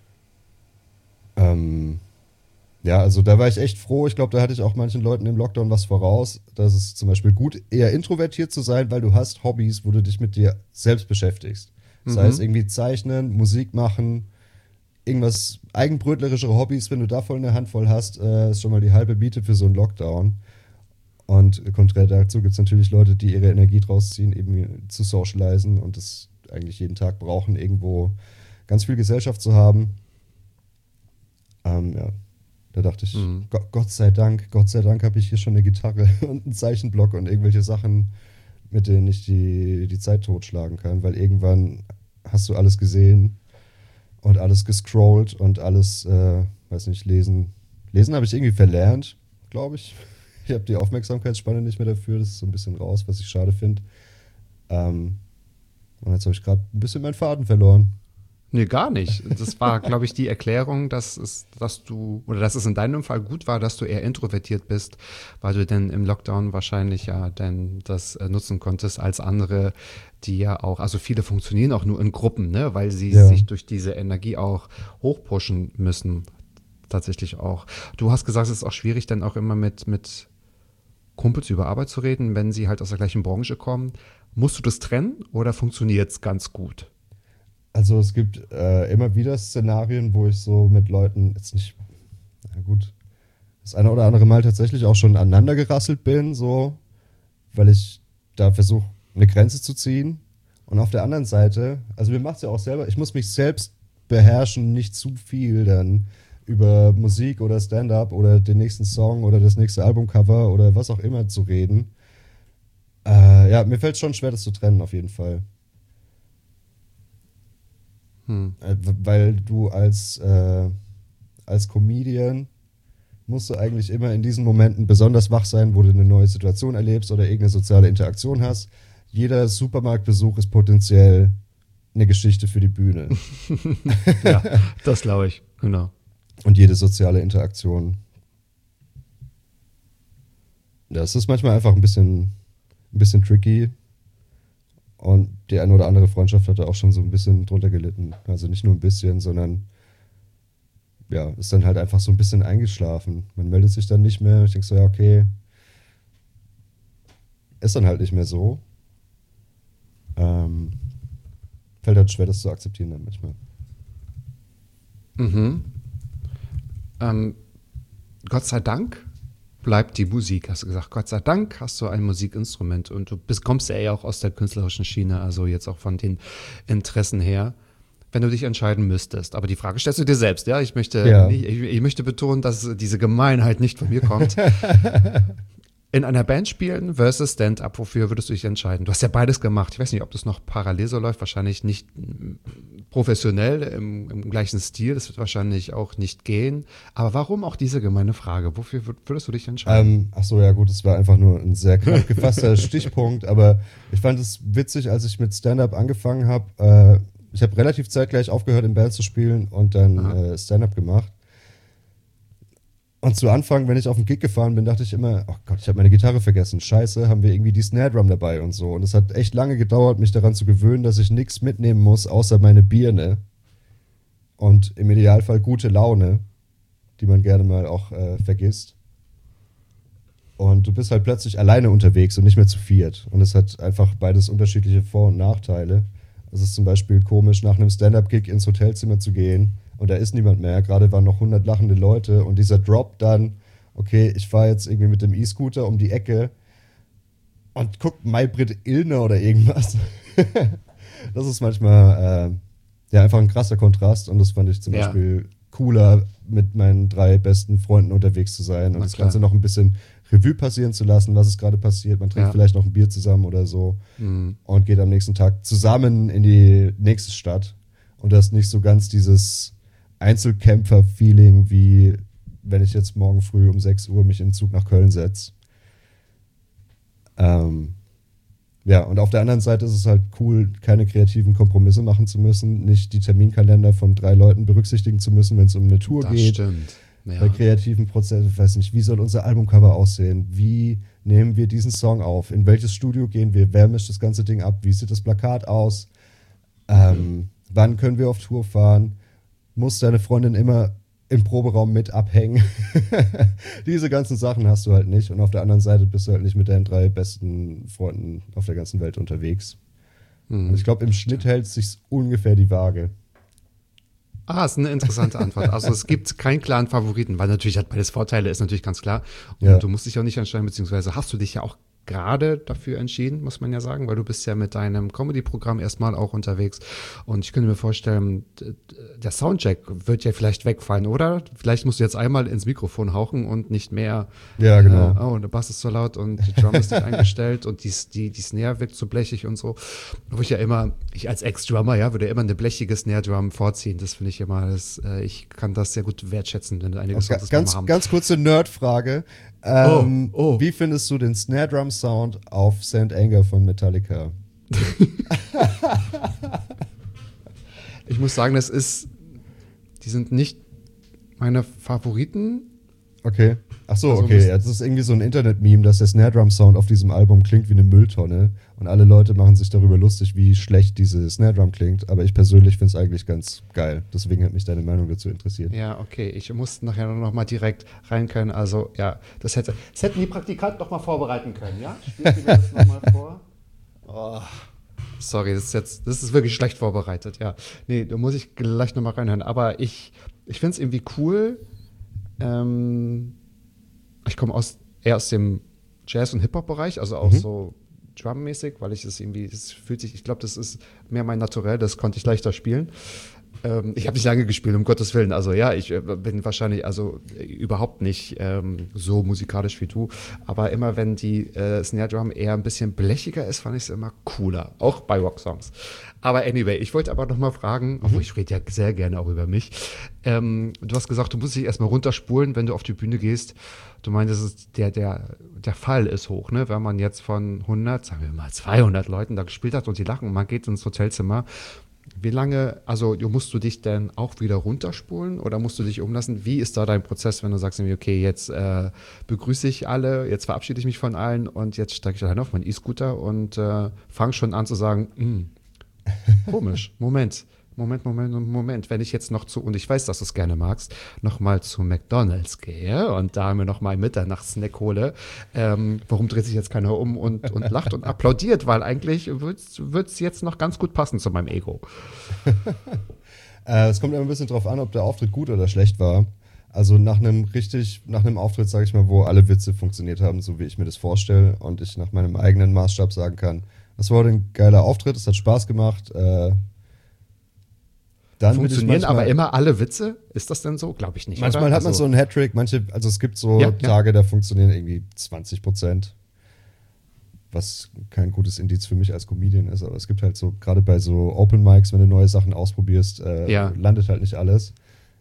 Ähm, ja, also da war ich echt froh. Ich glaube, da hatte ich auch manchen Leuten im Lockdown was voraus. Das ist zum Beispiel gut, eher introvertiert zu sein, weil du hast Hobbys, wo du dich mit dir selbst beschäftigst. Das Mhm. heißt, irgendwie zeichnen, Musik machen, irgendwas eigenbrötlerischere Hobbys, wenn du da voll eine Handvoll hast, äh, ist schon mal die halbe Miete für so einen Lockdown. Und konträr dazu gibt es natürlich Leute, die ihre Energie draus ziehen, eben zu socialisen und das eigentlich jeden Tag brauchen, irgendwo ganz viel Gesellschaft zu haben. Ähm, ja, da dachte ich, Mhm. Go- Gott sei Dank, Gott sei Dank habe ich hier schon eine Gitarre und einen Zeichenblock und irgendwelche Sachen, mit denen ich die, die Zeit totschlagen kann, weil irgendwann hast du alles gesehen und alles gescrollt und alles, äh, weiß nicht, lesen. Lesen habe ich irgendwie verlernt, glaube ich. Ich habe die Aufmerksamkeitsspanne nicht mehr dafür, das ist so ein bisschen raus, was ich schade finde. Ähm, und jetzt habe ich gerade ein bisschen meinen Faden verloren. Nee, gar nicht. Das war, glaube ich, die Erklärung, dass es, dass du, oder dass es in deinem Fall gut war, dass du eher introvertiert bist, weil du denn im Lockdown wahrscheinlich ja dann das äh, nutzen konntest als andere, die ja auch, also viele funktionieren auch nur in Gruppen, ne, weil sie Ja. sich durch diese Energie auch hochpushen müssen. Tatsächlich auch. Du hast gesagt, es ist auch schwierig, dann auch immer mit, mit Kumpels über Arbeit zu reden, wenn sie halt aus der gleichen Branche kommen. Musst du das trennen oder funktioniert es ganz gut? Also es gibt äh, immer wieder Szenarien, wo ich so mit Leuten jetzt nicht, na gut, das eine oder andere Mal tatsächlich auch schon aneinander gerasselt bin, so, weil ich da versuche, eine Grenze zu ziehen. Und auf der anderen Seite, also mir macht es ja auch selber, ich muss mich selbst beherrschen, nicht zu viel dann über Musik oder Stand-up oder den nächsten Song oder das nächste Albumcover oder was auch immer zu reden. Äh, ja, mir fällt es schon schwer, das zu trennen, auf jeden Fall. Hm. Äh, weil du als, äh, als Comedian musst du eigentlich immer in diesen Momenten besonders wach sein, wo du eine neue Situation erlebst oder irgendeine soziale Interaktion hast. Jeder Supermarktbesuch ist potenziell eine Geschichte für die Bühne. Ja, das glaube ich, genau. Und jede soziale Interaktion. Das ist manchmal einfach ein bisschen, ein bisschen tricky. Und die eine oder andere Freundschaft hat da auch schon so ein bisschen drunter gelitten. Also nicht nur ein bisschen, sondern ja, ist dann halt einfach so ein bisschen eingeschlafen. Man meldet sich dann nicht mehr. Ich denke so, ja, okay. Ist dann halt nicht mehr so. Ähm, fällt halt schwer, das zu akzeptieren dann manchmal. Mhm. Ähm, Gott sei Dank bleibt die Musik, hast du gesagt. Gott sei Dank hast du ein Musikinstrument und du bist, kommst ja eher auch aus der künstlerischen Schiene, also jetzt auch von den Interessen her. Wenn du dich entscheiden müsstest. Aber die Frage stellst du dir selbst, ja? Ich möchte, Ja. nicht, ich, ich möchte betonen, dass diese Gemeinheit nicht von mir kommt. In einer Band spielen versus Stand-up, wofür würdest du dich entscheiden? Du hast ja beides gemacht. Ich weiß nicht, ob das noch parallel so läuft. Wahrscheinlich nicht professionell im, im gleichen Stil. Das wird wahrscheinlich auch nicht gehen. Aber warum auch diese gemeine Frage? Wofür würdest du dich entscheiden? Ähm, ach so, ja gut, das war einfach nur ein sehr knapp gefasster Stichpunkt. Aber ich fand es witzig, als ich mit Stand-up angefangen habe. Äh, ich habe relativ zeitgleich aufgehört, in Band zu spielen und dann äh, Stand-up gemacht. Und zu Anfang, wenn ich auf den Gig gefahren bin, dachte ich immer, oh Gott, ich habe meine Gitarre vergessen. Scheiße, haben wir irgendwie die Snare Drum dabei und so. Und es hat echt lange gedauert, mich daran zu gewöhnen, dass ich nichts mitnehmen muss, außer meine Birne. Und im Idealfall gute Laune, die man gerne mal auch äh, vergisst. Und du bist halt plötzlich alleine unterwegs und nicht mehr zu viert. Und es hat einfach beides unterschiedliche Vor- und Nachteile. Es ist zum Beispiel komisch, nach einem Stand-Up-Gig ins Hotelzimmer zu gehen und da ist niemand mehr. Gerade waren noch hundert lachende Leute und dieser Drop dann, okay, ich fahre jetzt irgendwie mit dem E-Scooter um die Ecke und guck Maybrit Illner oder irgendwas. Das ist manchmal äh, ja einfach ein krasser Kontrast und das fand ich zum Ja. Beispiel cooler, mit meinen drei besten Freunden unterwegs zu sein und Na das klar. Ganze noch ein bisschen Revue passieren zu lassen, was ist gerade passiert. Man trinkt Ja. vielleicht noch ein Bier zusammen oder so Mhm. und geht am nächsten Tag zusammen in die nächste Stadt. Und das ist nicht so ganz dieses Einzelkämpfer-Feeling, wie wenn ich jetzt morgen früh um sechs Uhr mich in den Zug nach Köln setze. Ähm, ja, und auf der anderen Seite ist es halt cool, keine kreativen Kompromisse machen zu müssen, nicht die Terminkalender von drei Leuten berücksichtigen zu müssen, wenn es um eine Tour Das geht. stimmt. Ja. Bei kreativen Prozessen, ich weiß nicht, wie soll unser Albumcover aussehen? Wie nehmen wir diesen Song auf? In welches Studio gehen wir? Wer mischt das ganze Ding ab? Wie sieht das Plakat aus? Ähm, wann können wir auf Tour fahren? Muss deine Freundin immer im Proberaum mit abhängen? Diese ganzen Sachen hast du halt nicht. Und auf der anderen Seite bist du halt nicht mit deinen drei besten Freunden auf der ganzen Welt unterwegs. Mhm. Und ich glaube, im Schnitt hält sich ungefähr die Waage. Ah, ist eine interessante Antwort. Also es gibt keinen klaren Favoriten, weil natürlich hat beides Vorteile, ist natürlich ganz klar. Und Ja. du musst dich auch nicht entscheiden, beziehungsweise hast du dich ja auch gerade dafür entschieden, muss man ja sagen, weil du bist ja mit deinem Comedy-Programm erstmal auch unterwegs. Und ich könnte mir vorstellen, d- d- der Soundcheck wird ja vielleicht wegfallen, oder? Vielleicht musst du jetzt einmal ins Mikrofon hauchen und nicht mehr. Ja, genau. Äh, oh, der Bass ist so laut und die Drum ist nicht eingestellt und die, die, die Snare wirkt so blechig und so. Wo ich ja immer, ich als Ex-Drummer, ja, würde immer eine blechige Snare-Drum vorziehen. Das finde ich immer, das, äh, ich kann das sehr gut wertschätzen, wenn einige Ga- Songs das Ganz, mal haben. ganz kurze Nerdfrage. Ähm, Oh, oh. Wie findest du den Snare Drum Sound auf Saint Anger von Metallica? Ich muss sagen, das ist, die sind nicht meine Favoriten. Okay. Ach so, Also okay. müssen- Ja, das ist irgendwie so ein Internet-Meme, dass der Snare-Drum-Sound auf diesem Album klingt wie eine Mülltonne. Und alle Leute machen sich darüber lustig, wie schlecht diese Snare-Drum klingt. Aber ich persönlich finde es eigentlich ganz geil. Deswegen hat mich deine Meinung dazu interessiert. Ja, okay. Ich muss nachher noch mal direkt rein können. Also, ja, das, hätte, das hätten die Praktikanten noch mal vorbereiten können, ja? Spielst du mir das noch mal vor? Oh, sorry, das ist jetzt, das ist wirklich schlecht vorbereitet, ja. Nee, da muss ich gleich noch mal reinhören. Aber ich, ich finde es irgendwie cool. Ähm, ich komme aus, eher aus dem Jazz- und Hip-Hop-Bereich, also auch Mhm. so drummäßig, weil ich es irgendwie, das fühlt sich, ich glaube, das ist mehr mein Naturell, das konnte ich leichter spielen. Ähm, ich habe nicht lange gespielt, um Gottes Willen. Also ja, ich äh, bin wahrscheinlich also äh, überhaupt nicht ähm, so musikalisch wie du. Aber immer wenn die äh, Snare Drum eher ein bisschen blechiger ist, fand ich es immer cooler. Auch bei Rocksongs. Aber anyway, ich wollte aber noch mal fragen, obwohl ich rede ja sehr gerne auch über mich. Ähm, du hast gesagt, du musst dich erstmal runterspulen, wenn du auf die Bühne gehst. Du meintest, es ist der, der, der Fall ist hoch, ne? Wenn man jetzt von hundert, sagen wir mal zweihundert Leuten da gespielt hat und die lachen und man geht ins Hotelzimmer. Wie lange, also musst du dich denn auch wieder runterspulen oder musst du dich umlassen? Wie ist da dein Prozess, wenn du sagst, okay, jetzt äh, begrüße ich alle, jetzt verabschiede ich mich von allen und jetzt steige ich allein auf meinen E-Scooter und äh, fange schon an zu sagen, hm, komisch, Moment, Moment, Moment, Moment, wenn ich jetzt noch zu, und ich weiß, dass du es gerne magst, noch mal zu McDonald's gehe und da mir noch mal einen Mitternachtssnack hole, ähm, warum dreht sich jetzt keiner um und, und lacht und applaudiert? Weil eigentlich wird es jetzt noch ganz gut passen zu meinem Ego. Äh, es kommt immer ein bisschen drauf an, ob der Auftritt gut oder schlecht war. Also nach einem richtig, nach einem Auftritt, sage ich mal, wo alle Witze funktioniert haben, so wie ich mir das vorstelle und ich nach meinem eigenen Maßstab sagen kann, das war heute ein geiler Auftritt, es hat Spaß gemacht. Äh, dann bin ich Funktionieren manchmal, aber immer alle Witze? Ist das denn so? Glaube ich nicht. manchmal oder? hat man Also- so einen Hattrick, manche, also es gibt so Ja, ja. Tage, da funktionieren irgendwie zwanzig Prozent. Was kein gutes Indiz für mich als Comedian ist, aber es gibt halt so, gerade bei so Open Mics, wenn du neue Sachen ausprobierst, äh, Ja. landet halt nicht alles.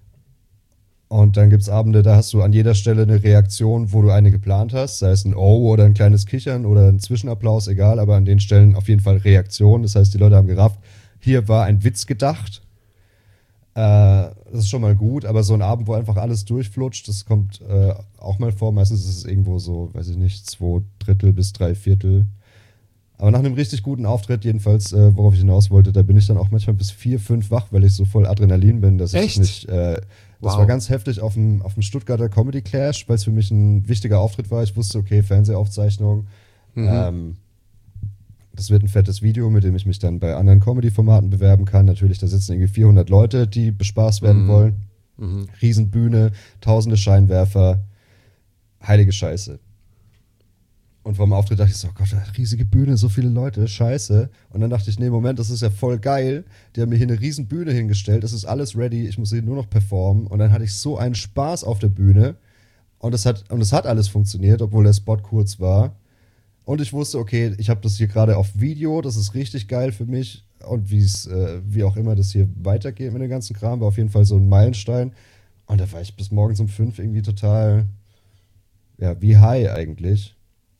Und dann gibt's Abende, da hast du an jeder Stelle eine Reaktion, wo du eine geplant hast, sei es ein Oh oder ein kleines Kichern oder ein Zwischenapplaus, egal, aber an den Stellen auf jeden Fall Reaktion. Das heißt, die Leute haben gerafft, hier war ein Witz gedacht. Äh, das ist schon mal gut, aber so ein Abend, wo einfach alles durchflutscht, das kommt äh, auch mal vor. Meistens ist es irgendwo so, weiß ich nicht, zwei Drittel bis drei Viertel. Aber nach einem richtig guten Auftritt, jedenfalls, äh, worauf ich hinaus wollte, da bin ich dann auch manchmal bis vier, fünf wach, weil ich so voll Adrenalin bin, dass Echt? ich nicht. Äh, das Wow. war ganz heftig auf dem, auf dem Stuttgarter Comedy Clash, weil es für mich ein wichtiger Auftritt war. Ich wusste, okay, Fernsehaufzeichnung. Mhm. Ähm, das wird ein fettes Video, mit dem ich mich dann bei anderen Comedy-Formaten bewerben kann. Natürlich, da sitzen irgendwie vierhundert Leute, die bespaßt werden Mhm. wollen. Mhm. Riesenbühne, tausende Scheinwerfer. Heilige Scheiße. Und vor dem Auftritt dachte ich so, oh Gott, riesige Bühne, so viele Leute, scheiße. Und dann dachte ich, nee, Moment, das ist ja voll geil. Die haben mir hier eine riesen Bühne hingestellt, es ist alles ready, ich muss hier nur noch performen. Und dann hatte ich so einen Spaß auf der Bühne. Und es hat, und es hat alles funktioniert, obwohl der Spot kurz war. Und ich wusste, okay, ich habe das hier gerade auf Video, das ist richtig geil für mich. Und wie es, äh, wie auch immer das hier weitergeht mit dem ganzen Kram, war auf jeden Fall so ein Meilenstein. Und da war ich bis morgens um fünf irgendwie total, ja, wie high eigentlich.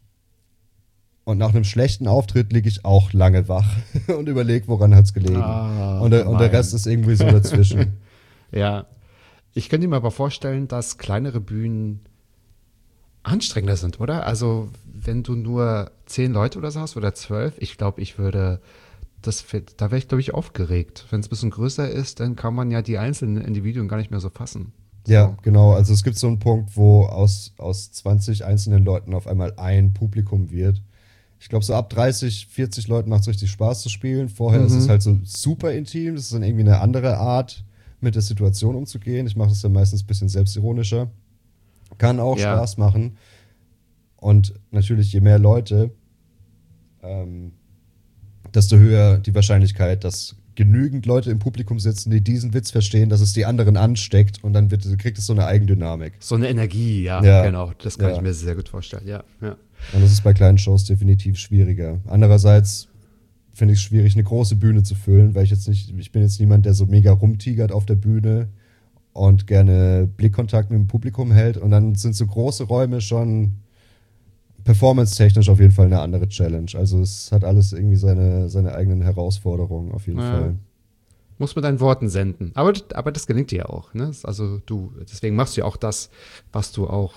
Und nach einem schlechten Auftritt liege ich auch lange wach und überlege, woran hat es gelegen. Ah, und, der, und der nein. Rest ist irgendwie so dazwischen. Ja, ich könnte mir aber vorstellen, dass kleinere Bühnen anstrengender sind, oder? Also wenn du nur zehn Leute oder so hast oder zwölf, ich glaube, ich würde, das, da wäre ich, glaube ich, aufgeregt. Wenn es ein bisschen größer ist, dann kann man ja die einzelnen Individuen gar nicht mehr so fassen. Ja, genau. Also es gibt so einen Punkt, wo aus, aus zwanzig einzelnen Leuten auf einmal ein Publikum wird. Ich glaube, so ab dreißig, vierzig Leuten macht es richtig Spaß zu spielen. Vorher Mhm. ist es halt so super intim. Das ist dann irgendwie eine andere Art, mit der Situation umzugehen. Ich mache das dann meistens ein bisschen selbstironischer. Kann auch Ja. Spaß machen. Und natürlich, je mehr Leute, ähm, desto höher die Wahrscheinlichkeit, dass genügend Leute im Publikum sitzen, die diesen Witz verstehen, dass es die anderen ansteckt und dann wird, kriegt es so eine Eigendynamik. So eine Energie, ja, Ja. genau. Das kann Ja. ich mir sehr gut vorstellen, ja. ja. Und das ist bei kleinen Shows definitiv schwieriger. Andererseits finde ich es schwierig, eine große Bühne zu füllen, weil ich jetzt nicht, ich bin jetzt niemand, der so mega rumtigert auf der Bühne und gerne Blickkontakt mit dem Publikum hält. Und dann sind so große Räume schon performance-technisch auf jeden Fall eine andere Challenge. Also es hat alles irgendwie seine, seine eigenen Herausforderungen auf jeden Ja. Fall. Muss mit deinen Worten senden. Aber, aber das gelingt dir ja auch. Ne? Also du, deswegen machst du ja auch das, was du auch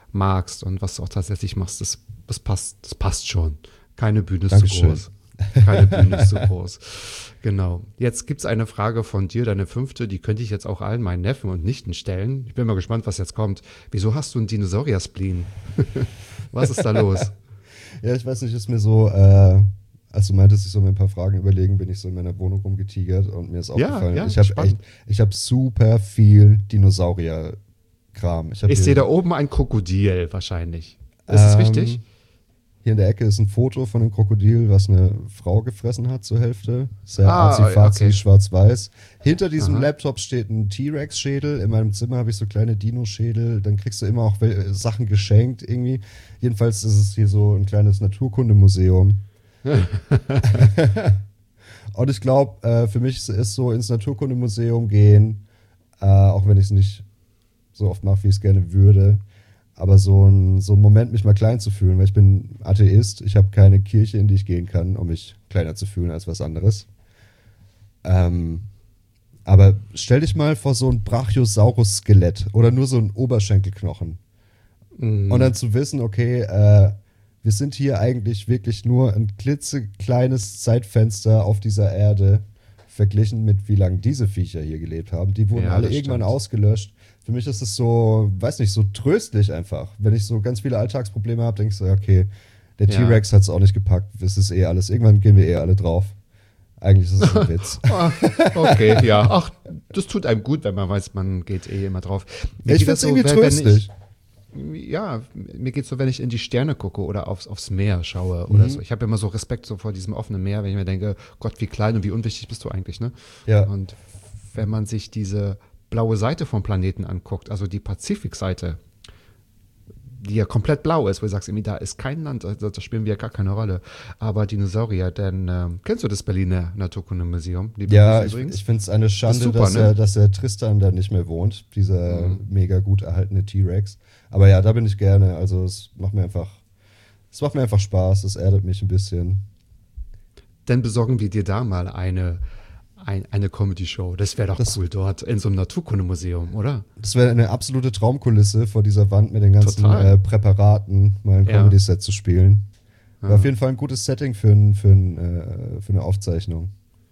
magst und was du auch tatsächlich machst, das, das passt, das passt schon. Keine Bühne ist Dankeschön. zu groß. Keine Bühne ist zu groß. Genau. Jetzt gibt es eine Frage von dir, deine fünfte, die könnte ich jetzt auch allen meinen Neffen und Nichten stellen. Ich bin mal gespannt, was jetzt kommt. Wieso hast du einen Dinosaurier-Spleen? Was ist da los? Ja, ich weiß nicht, ist mir so, äh, als du meintest, ich soll mir ein paar Fragen überlegen, bin ich so in meiner Wohnung rumgetigert und mir ist Ja, aufgefallen, ja, ich habe spannend. echt, ich habe super viel Dinosaurier-Kram. Ich, hab Ich hier- sehe da oben ein Krokodil wahrscheinlich. Ist das Ähm, richtig? Hier in der Ecke ist ein Foto von einem Krokodil, was eine Frau gefressen hat zur Hälfte. Sehr Ah, arzi-fazi, okay. schwarz-weiß. Hinter diesem Aha. Laptop steht ein T-Rex-Schädel. In meinem Zimmer habe ich so kleine Dino-Schädel. Dann kriegst du immer auch wel- Sachen geschenkt irgendwie. Jedenfalls ist es hier so ein kleines Naturkundemuseum. Und ich glaube, äh, für mich ist so ins Naturkundemuseum gehen, äh, auch wenn ich es nicht so oft mache, wie ich es gerne würde, aber so ein, so ein Moment, mich mal klein zu fühlen, weil ich bin Atheist, ich habe keine Kirche, in die ich gehen kann, um mich kleiner zu fühlen als was anderes. Ähm, aber stell dich mal vor so ein Brachiosaurus-Skelett oder nur so ein Oberschenkelknochen. Mhm. Und dann zu wissen, okay, äh, wir sind hier eigentlich wirklich nur ein klitzekleines Zeitfenster auf dieser Erde, verglichen mit wie lange diese Viecher hier gelebt haben. Die wurden Ja, alle das irgendwann stimmt. ausgelöscht. Für mich ist es so, weiß nicht, so tröstlich einfach. Wenn ich so ganz viele Alltagsprobleme habe, denke ich so, okay, der Ja. T-Rex hat es auch nicht gepackt. Es ist eh alles. Irgendwann gehen wir eh alle drauf. Eigentlich ist es ein Witz. Ah, okay, ja. Ach, das tut einem gut, wenn man weiß, man geht eh immer drauf. Mir Ich geht finde das es irgendwie wenn- wenn tröstlich. Ich, ja, mir geht es so, wenn ich in die Sterne gucke oder aufs, aufs Meer schaue oder Mhm. so. Ich habe immer so Respekt so vor diesem offenen Meer, wenn ich mir denke, Gott, wie klein und wie unwichtig bist du eigentlich, ne? Ja. Und wenn man sich diese blaue Seite vom Planeten anguckt, also die Pazifikseite, die ja komplett blau ist, wo du sagst, irgendwie, da ist kein Land, also da spielen wir gar keine Rolle. Aber Dinosaurier, denn ähm, kennst du das Berliner Naturkundemuseum? Liebe Ja, Grüße ich, übrigens. ich finde es eine Schande, super, dass, ne? er, dass der Tristan da nicht mehr wohnt, dieser Mhm. mega gut erhaltene T-Rex. Aber ja, da bin ich gerne. Also es macht mir einfach, es macht mir einfach Spaß, es erdet mich ein bisschen. Dann besorgen wir dir da mal eine, ein, eine Comedy-Show. Das wäre doch Das- cool dort in so einem Naturkundemuseum, oder? Das wäre eine absolute Traumkulisse, vor dieser Wand mit den ganzen Total. äh, Präparaten mal ein Ja. Comedy-Set zu spielen. Wäre Ja. auf jeden Fall ein gutes Setting für, ein, für, ein, äh, für eine Aufzeichnung.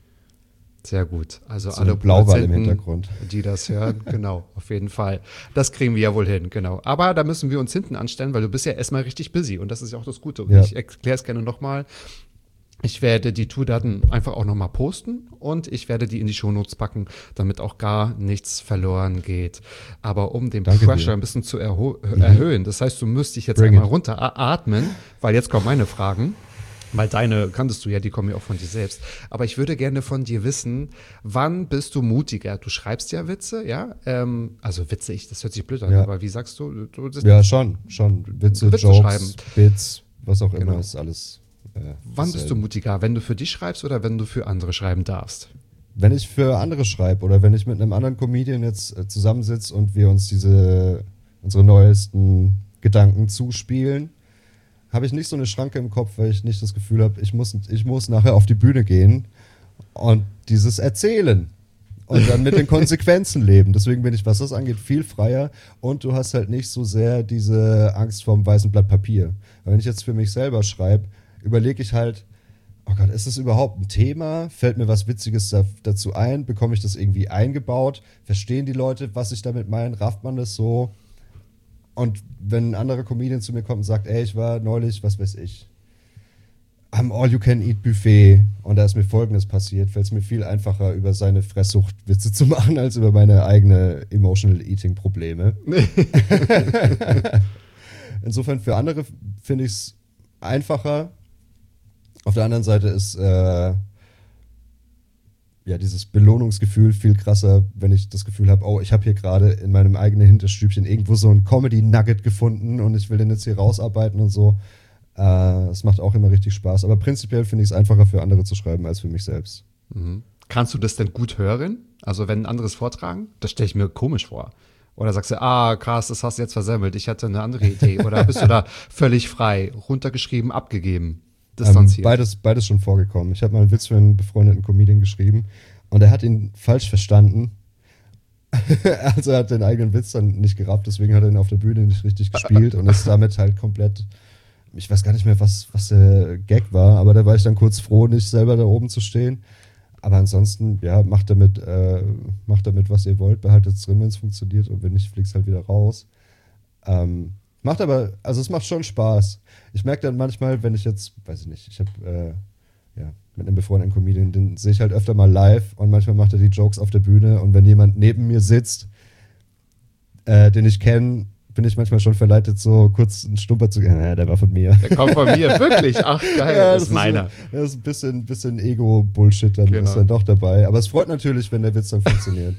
Sehr gut. Also So alle eine Blauwal im Produzenten, Hintergrund. die das hören, genau, auf jeden Fall. Das kriegen wir ja wohl hin, genau. Aber da müssen wir uns hinten anstellen, weil du bist ja erstmal richtig busy und das ist ja auch das Gute. Und Ja. ich erkläre es gerne nochmal. Ich werde die Tourdaten einfach auch nochmal posten und ich werde die in die Shownotes packen, damit auch gar nichts verloren geht. Aber um den Danke Pressure dir. ein bisschen zu erho- erhöhen, das heißt, du müsst dich jetzt Bring einmal it. runteratmen, weil jetzt kommen meine Fragen. Weil deine kanntest du ja, die kommen ja auch von dir selbst. Aber ich würde gerne von dir wissen, wann bist du mutiger? Du schreibst ja Witze, ja? Ähm, also Witze, ich, das hört sich blöd an, Ja. aber wie sagst du? du das, Ja, schon, schon. Witze, Witze Jokes, schreiben. Bits, was auch Genau. immer, ist alles. Äh, Wann bist du dasselbe. mutiger? Wenn du für dich schreibst oder wenn du für andere schreiben darfst? Wenn ich für andere schreibe oder wenn ich mit einem anderen Comedian jetzt äh, zusammensitze und wir uns diese unsere neuesten Gedanken zuspielen, habe ich nicht so eine Schranke im Kopf, weil ich nicht das Gefühl habe, ich muss, ich muss nachher auf die Bühne gehen und dieses erzählen und dann mit den Konsequenzen leben. Deswegen bin ich, was das angeht, viel freier und du hast halt nicht so sehr diese Angst vorm weißen Blatt Papier. Weil wenn ich jetzt für mich selber schreibe, überlege ich halt, oh Gott, ist das überhaupt ein Thema? Fällt mir was Witziges da, dazu ein? Bekomme ich das irgendwie eingebaut? Verstehen die Leute, was ich damit meine? Rafft man das so? Und wenn ein anderer Comedian zu mir kommt und sagt, ey, ich war neulich, was weiß ich, am All-You-Can-Eat-Buffet und da ist mir Folgendes passiert, fällt es mir viel einfacher, über seine Fresssucht Witze zu machen, als über meine eigene Emotional-Eating-Probleme. Insofern für andere finde ich es einfacher. Auf der anderen Seite ist äh, ja dieses Belohnungsgefühl viel krasser, wenn ich das Gefühl habe, oh, ich habe hier gerade in meinem eigenen Hinterstübchen irgendwo so ein Comedy-Nugget gefunden und ich will den jetzt hier rausarbeiten und so. Es äh, macht auch immer richtig Spaß. Aber prinzipiell finde ich es einfacher für andere zu schreiben als für mich selbst. Mhm. Kannst du das denn gut hören? Also wenn ein anderes vortragen? Das stelle ich mir komisch vor. Oder sagst du, ah, krass, das hast du jetzt versemmelt, ich hatte eine andere Idee. Oder bist du da völlig frei, runtergeschrieben, abgegeben, distanziert? Ähm, beides, beides schon vorgekommen. Ich habe mal einen Witz für einen befreundeten Comedian geschrieben und er hat ihn falsch verstanden. Also er hat den eigenen Witz dann nicht gerafft, deswegen hat er ihn auf der Bühne nicht richtig gespielt und ist damit halt komplett, ich weiß gar nicht mehr, was, was der Gag war, aber da war ich dann kurz froh, nicht selber da oben zu stehen. Aber ansonsten, ja, macht damit, äh, macht damit, was ihr wollt, behaltet es drin, wenn es funktioniert und wenn nicht, fliegt es halt wieder raus. Ähm, macht aber, also es macht schon Spaß. Ich merke dann manchmal, wenn ich jetzt, weiß ich nicht, ich habe äh, ja, mit einem befreundeten Comedian, den sehe ich halt öfter mal live und manchmal macht er die Jokes auf der Bühne und wenn jemand neben mir sitzt, äh, den ich kenne, bin ich manchmal schon verleitet, so kurz einen Stumper zu gehen. Ja, der war von mir. Der kommt von mir, wirklich. Ach, geil, ja, das ist meiner. So, das ist ein bisschen, bisschen Ego-Bullshit, dann Genau. ist dann doch dabei. Aber es freut natürlich, wenn der Witz dann funktioniert.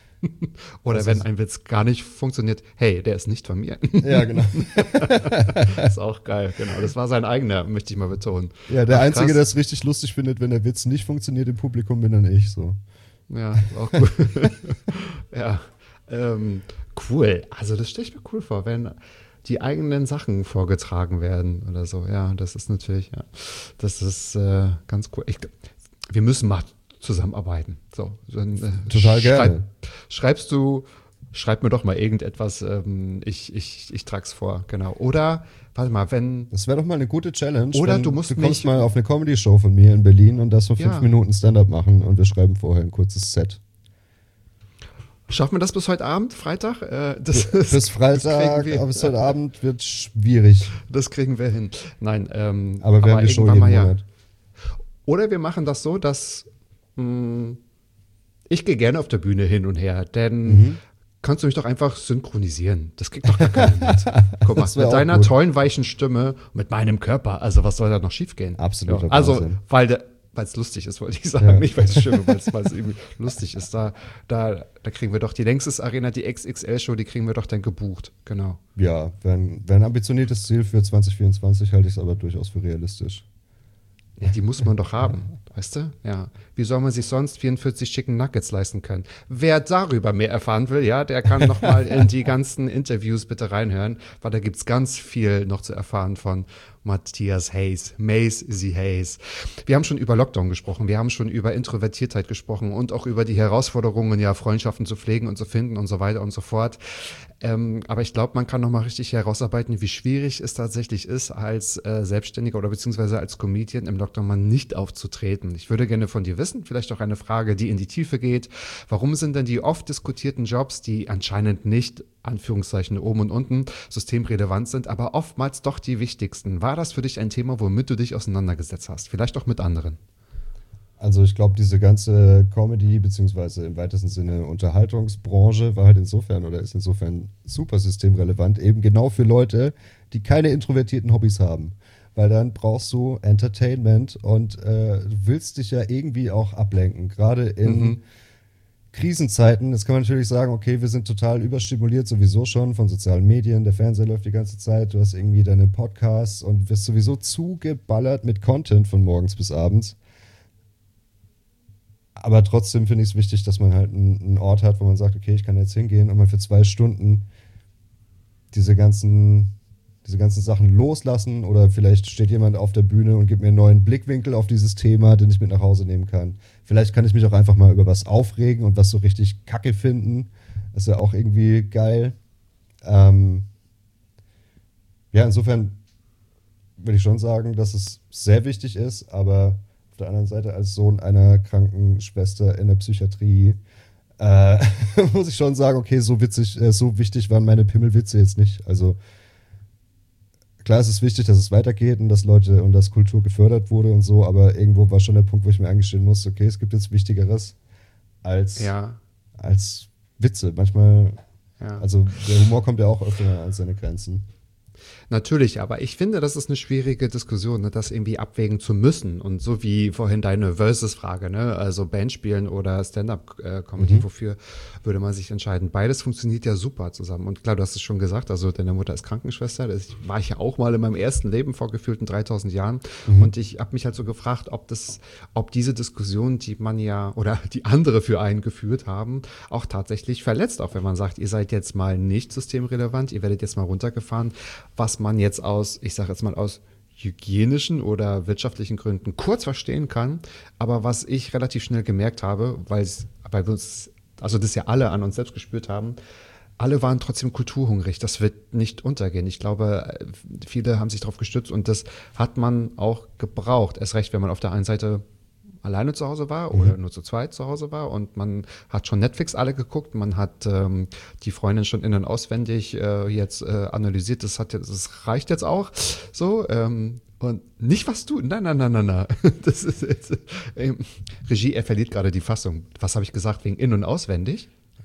Oder Das wenn ist- ein Witz gar nicht funktioniert, hey, der ist nicht von mir. Ja, genau. Das ist auch geil, genau. Das war sein eigener, möchte ich mal betonen. Ja, der Ach, Einzige, krass. der es richtig lustig findet, wenn der Witz nicht funktioniert im Publikum, bin dann ich so. Ja, auch cool. Ja, ähm, cool. Also das stelle ich mir cool vor, wenn die eigenen Sachen vorgetragen werden oder so. Ja, das ist natürlich, ja, das ist äh, ganz cool. Ich, wir müssen mal zusammenarbeiten. So, dann, äh, Total gerne. Schreibst du, schreib mir doch mal irgendetwas, ähm, ich, ich, ich trag's vor, genau. Oder, warte mal, wenn, Das wäre doch mal eine gute Challenge. Oder wenn du musst du kommst mich- mal auf eine Comedy-Show von mir in Berlin und das für fünf Ja. Minuten Stand-up machen und wir schreiben vorher ein kurzes Set. schaffen wir das bis heute Abend, Freitag? Äh, das, das, Bis Freitag, kriegen wir- aber bis heute Abend wird schwierig. Das kriegen wir hin. Nein, ähm, Aber wir haben die Show irgendwann jeden mal, ja. Monat. Oder wir machen das so, dass mh, ich gehe gerne auf der Bühne hin und her, denn Mhm. kannst du mich doch einfach synchronisieren. Das kriegt doch gar keiner mit. Guck mal, Das wär mit auch deiner gut. tollen, weichen Stimme, mit meinem Körper. Also was soll da noch schiefgehen? Absoluter Ja, also, Wahnsinn. weil der weil es lustig ist, wollte ich sagen. Ja. Nicht, weil es schön weil es weil es irgendwie lustig ist. Da, da, da kriegen wir doch die längstes Arena, die X X L-Show, die kriegen wir doch dann gebucht. Genau. Ja, wäre ein, wär ein ambitioniertes Ziel für zwanzig vierundzwanzig, halte ich es aber durchaus für realistisch. Ja, die muss man doch haben, weißt du? Ja. Wie soll man sich sonst vierundvierzig Chicken Nuggets leisten können? Wer darüber mehr erfahren will, ja, der kann noch mal in die ganzen Interviews bitte reinhören, weil da gibt's ganz viel noch zu erfahren von Matthias Hayes, Mace Z. Hayes. Wir haben schon über Lockdown gesprochen, wir haben schon über Introvertiertheit gesprochen und auch über die Herausforderungen, ja, Freundschaften zu pflegen und zu finden und so weiter und so fort. Ähm, aber ich glaube, man kann noch mal richtig herausarbeiten, wie schwierig es tatsächlich ist, als äh, Selbstständiger oder beziehungsweise als Comedian im Lockdown mal nicht aufzutreten. Ich würde gerne von dir wissen, vielleicht auch eine Frage, die in die Tiefe geht. Warum sind denn die oft diskutierten Jobs, die anscheinend nicht, Anführungszeichen oben und unten, systemrelevant sind, aber oftmals doch die wichtigsten? War das für dich ein Thema, womit du dich auseinandergesetzt hast? Vielleicht auch mit anderen? Also ich glaube, diese ganze Comedy- beziehungsweise im weitesten Sinne Unterhaltungsbranche war halt insofern oder ist insofern super systemrelevant, eben genau für Leute, die keine introvertierten Hobbys haben. Weil dann brauchst du Entertainment und äh, du willst dich ja irgendwie auch ablenken. Gerade in Mhm. Krisenzeiten, jetzt kann man natürlich sagen, okay, wir sind total überstimuliert sowieso schon von sozialen Medien, der Fernseher läuft die ganze Zeit, du hast irgendwie deine Podcasts und wirst sowieso zugeballert mit Content von morgens bis abends. Aber trotzdem finde ich es wichtig, dass man halt einen, einen Ort hat, wo man sagt, okay, ich kann jetzt hingehen und mal für zwei Stunden diese ganzen, diese ganzen Sachen loslassen oder vielleicht steht jemand auf der Bühne und gibt mir einen neuen Blickwinkel auf dieses Thema, den ich mit nach Hause nehmen kann. Vielleicht kann ich mich auch einfach mal über was aufregen und was so richtig kacke finden. Das ist ja auch irgendwie geil. Ähm ja, insofern würde ich schon sagen, dass es sehr wichtig ist, aber auf der anderen Seite als Sohn einer kranken Schwester in der Psychiatrie äh, muss ich schon sagen, okay, so witzig, äh, so wichtig waren meine Pimmelwitze jetzt nicht. Also klar, es ist wichtig, dass es weitergeht und dass Leute und dass Kultur gefördert wurde und so, aber irgendwo war schon der Punkt, wo ich mir eingestehen musste, okay, es gibt jetzt Wichtigeres als, Ja, als Witze. Manchmal, ja. also der Humor kommt ja auch öfter mal an seine Grenzen. Natürlich, aber ich finde, das ist eine schwierige Diskussion, ne, das irgendwie abwägen zu müssen. Und so wie vorhin deine Versus-Frage, ne, also Bandspielen oder Stand-up-Comedy, Mhm. wofür würde man sich entscheiden? Beides funktioniert ja super zusammen. Und klar, du hast es schon gesagt, also deine Mutter ist Krankenschwester, das war ich ja auch mal in meinem ersten Leben vor gefühlten dreitausend Jahren. Mhm. Und ich habe mich halt so gefragt, ob das, ob diese Diskussion, die man ja, oder die andere für einen geführt haben, auch tatsächlich verletzt, auch wenn man sagt, ihr seid jetzt mal nicht systemrelevant, ihr werdet jetzt mal runtergefahren, was man jetzt aus, ich sage jetzt mal aus hygienischen oder wirtschaftlichen Gründen kurz verstehen kann, aber was ich relativ schnell gemerkt habe, weil es bei uns also das ja alle an uns selbst gespürt haben, alle waren trotzdem kulturhungrig. Das wird nicht untergehen. Ich glaube, viele haben sich darauf gestützt und das hat man auch gebraucht. Erst recht, wenn man auf der einen Seite alleine zu Hause war oder mhm. nur zu zweit zu Hause war und man hat schon Netflix alle geguckt, man hat ähm, die Freundin schon in- und auswendig äh, jetzt äh, analysiert, das, hat jetzt, das reicht jetzt auch so ähm, und nicht was du, nein, nein, nein, nein, nein, das ist jetzt, ähm, Regie, er verliert gerade die Fassung. Was habe ich gesagt, wegen in- und auswendig?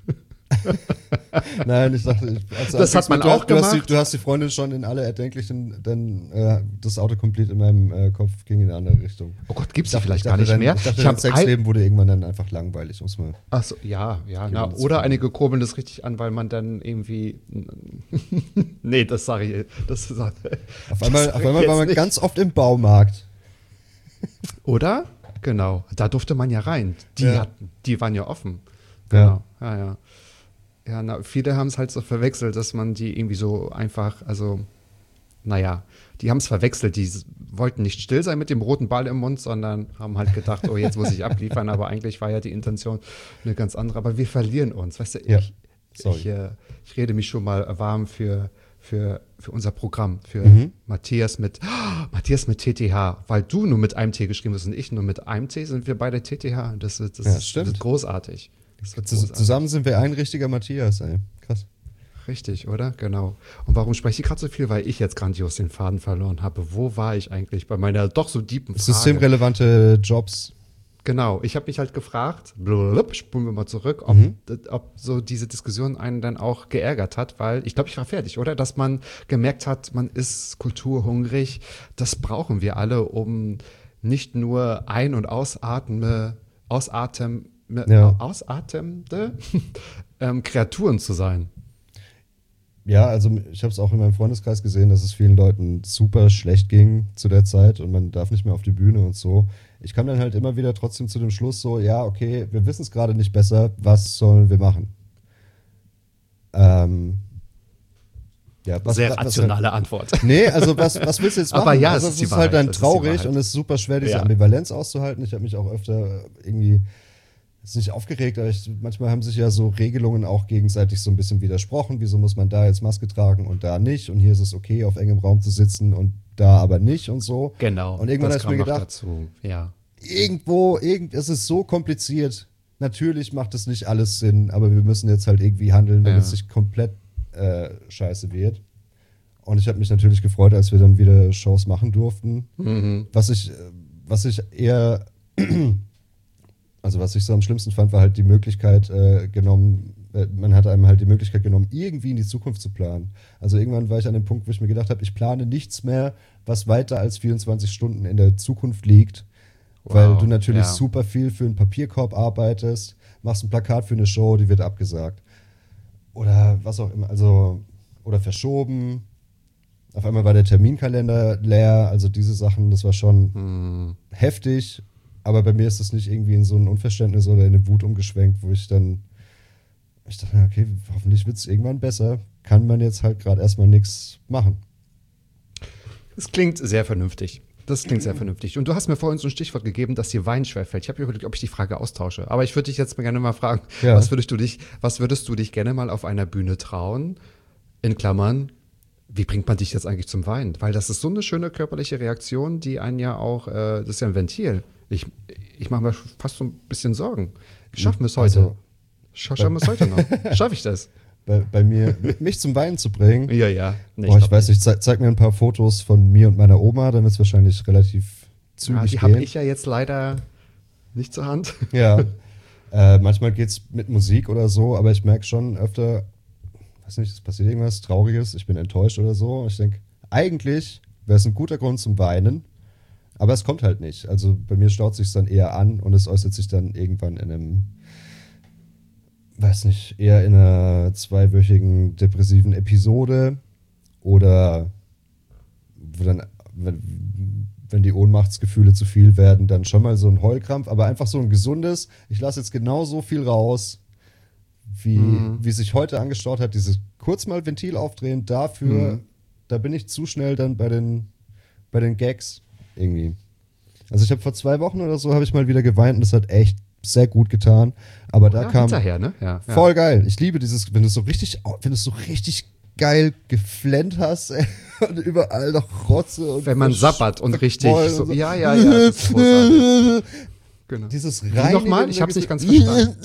Nein, ich dachte, ich, also das hat man du, auch du gemacht. Hast die, du hast die Freundin schon in alle erdenklichen, denn äh, das Autocomplete in meinem äh, Kopf ging in eine andere Richtung. Oh Gott, gibt's die dachte, vielleicht dachte, gar nicht dein, mehr? Ich dachte, ich dein Sexleben wurde irgendwann dann einfach langweilig, muss man. Ach so, ja, ja, na, oder einige kurbeln das richtig an, weil man dann irgendwie, nee, das sage ich, das sag, Auf einmal, auf einmal war man nicht. ganz oft im Baumarkt. Oder? Genau, da durfte man ja rein. Die, Ja. hatten, die waren ja offen. Ja. Genau, ja, ja. Ja, na, viele haben es halt so verwechselt, dass man die irgendwie so einfach, also, naja, die haben es verwechselt. Die s- wollten nicht still sein mit dem roten Ball im Mund, sondern haben halt gedacht, oh, jetzt muss ich abliefern. Aber eigentlich war ja die Intention eine ganz andere. Aber wir verlieren uns. Weißt du, Ja, ich, sorry. ich, äh, ich rede mich schon mal warm für, für, für unser Programm, für Mhm. Matthias mit, oh, Matthias mit T T H. Weil du nur mit einem T geschrieben hast und ich nur mit einem T, sind wir beide T T H. Das, wird- das, Ja, ist- stimmt. wird großartig. Das wird Zus- großartig. Zusammen sind wir ein richtiger Matthias, ey. Krass. Richtig, oder? Genau. Und warum spreche ich gerade so viel? Weil ich jetzt grandios den Faden verloren habe. Wo war ich eigentlich bei meiner doch so deepen Frage? Systemrelevante Jobs. Genau. Ich habe mich halt gefragt, blub, spulen wir mal zurück, ob, Mhm. ob so diese Diskussion einen dann auch geärgert hat, weil ich glaube, ich war fertig, oder? Dass man gemerkt hat, man ist kulturhungrig. Das brauchen wir alle, um nicht nur ein- und ausatme, ausatmen, Ja. ausatmende ähm, Kreaturen zu sein. Ja, also ich habe es auch in meinem Freundeskreis gesehen, dass es vielen Leuten super schlecht ging zu der Zeit und man darf nicht mehr auf die Bühne und so. Ich kam dann halt immer wieder trotzdem zu dem Schluss so, ja, okay, wir wissen es gerade nicht besser, was sollen wir machen? Ähm, ja, was, Sehr was- was- rationale Antwort. Nee, also was, was willst du jetzt machen? Aber ja, also es ist es die ist halt Wahrheit, dann es ist die traurig Wahrheit. und es ist super schwer, diese Ja. Ambivalenz auszuhalten. Ich habe mich auch öfter irgendwie, ist nicht aufgeregt, aber ich, manchmal haben sich ja so Regelungen auch gegenseitig so ein bisschen widersprochen. Wieso muss man da jetzt Maske tragen und da nicht? Und hier ist es okay, auf engem Raum zu sitzen und da aber nicht und so. Genau. Und irgendwann das habe ich mir kam noch gedacht, dazu. Ja. irgendwo, irgend, es ist so kompliziert. Natürlich macht es nicht alles Sinn, aber wir müssen jetzt halt irgendwie handeln, wenn Ja. es nicht komplett äh, scheiße wird. Und ich habe mich natürlich gefreut, als wir dann wieder Shows machen durften. Mhm. Was ich, äh, was ich eher, also was ich so am schlimmsten fand, war halt die Möglichkeit äh, genommen, äh, man hat einem halt die Möglichkeit genommen, irgendwie in die Zukunft zu planen. Also irgendwann war ich an dem Punkt, wo ich mir gedacht habe, ich plane nichts mehr, was weiter als vierundzwanzig Stunden in der Zukunft liegt. Weil Wow, du natürlich ja. super viel für einen Papierkorb arbeitest, machst ein Plakat für eine Show, die wird abgesagt. Oder was auch immer, also, oder verschoben. Auf einmal war der Terminkalender leer, also diese Sachen, das war schon Hm. heftig. Aber bei mir ist das nicht irgendwie in so ein Unverständnis oder in eine Wut umgeschwenkt, wo ich dann, ich dachte, okay, hoffentlich wird es irgendwann besser. Kann man jetzt halt gerade erstmal nichts machen. Das klingt sehr vernünftig. Das klingt sehr vernünftig. Und du hast mir vorhin so ein Stichwort gegeben, dass dir Wein schwerfällt. Ich habe überlegt, ob ich die Frage austausche. Aber ich würde dich jetzt mal gerne mal fragen, Ja. was würdest du dich, was würdest du dich gerne mal auf einer Bühne trauen? In Klammern, wie bringt man dich jetzt eigentlich zum Weinen? Weil das ist so eine schöne körperliche Reaktion, die einen ja auch, äh, das ist ja ein Ventil. Ich, ich mache mir fast so ein bisschen Sorgen. Schaffen wir es heute? Also, Scha- Schaffen wir es heute noch? Schaffe ich das? Bei, bei mir, mich zum Weinen zu bringen. Ja, ja. Nee, Boah, ich glaub weiß nicht, zeig, zeig mir ein paar Fotos von mir und meiner Oma, dann wird es wahrscheinlich relativ zügig Ja, die gehen. habe ich ja jetzt leider nicht zur Hand. Ja. äh, manchmal geht es mit Musik oder so, aber ich merke schon öfter, weiß nicht, es passiert irgendwas Trauriges, ich bin enttäuscht oder so. Ich denke, eigentlich wäre es ein guter Grund zum Weinen, aber es kommt halt nicht. Also bei mir staut sich dann eher an und es äußert sich dann irgendwann in einem, weiß nicht, eher in einer zweiwöchigen depressiven Episode oder wo dann, wenn, wenn die Ohnmachtsgefühle zu viel werden, dann schon mal so ein Heulkrampf, aber einfach so ein gesundes, ich lasse jetzt genau so viel raus, wie, Mhm. wie sich heute angestaut hat, dieses kurz mal Ventil aufdrehen, dafür, Mhm. da bin ich zu schnell dann bei den, bei den Gags irgendwie. Also ich habe vor zwei Wochen oder so, habe ich mal wieder geweint und das hat echt sehr gut getan. Aber da Ja, kam hinterher, ne? Ja, ja. voll geil. Ich liebe dieses, wenn du so richtig, wenn du so richtig geil geflennt hast ey, und überall noch Rotze und Wenn man versch- sabbert und richtig verquollen so, und so. ja, ja, ja, das ist großartig. Genau. Dieses Wie rein. nochmal? Ich hab's nicht ganz verstanden.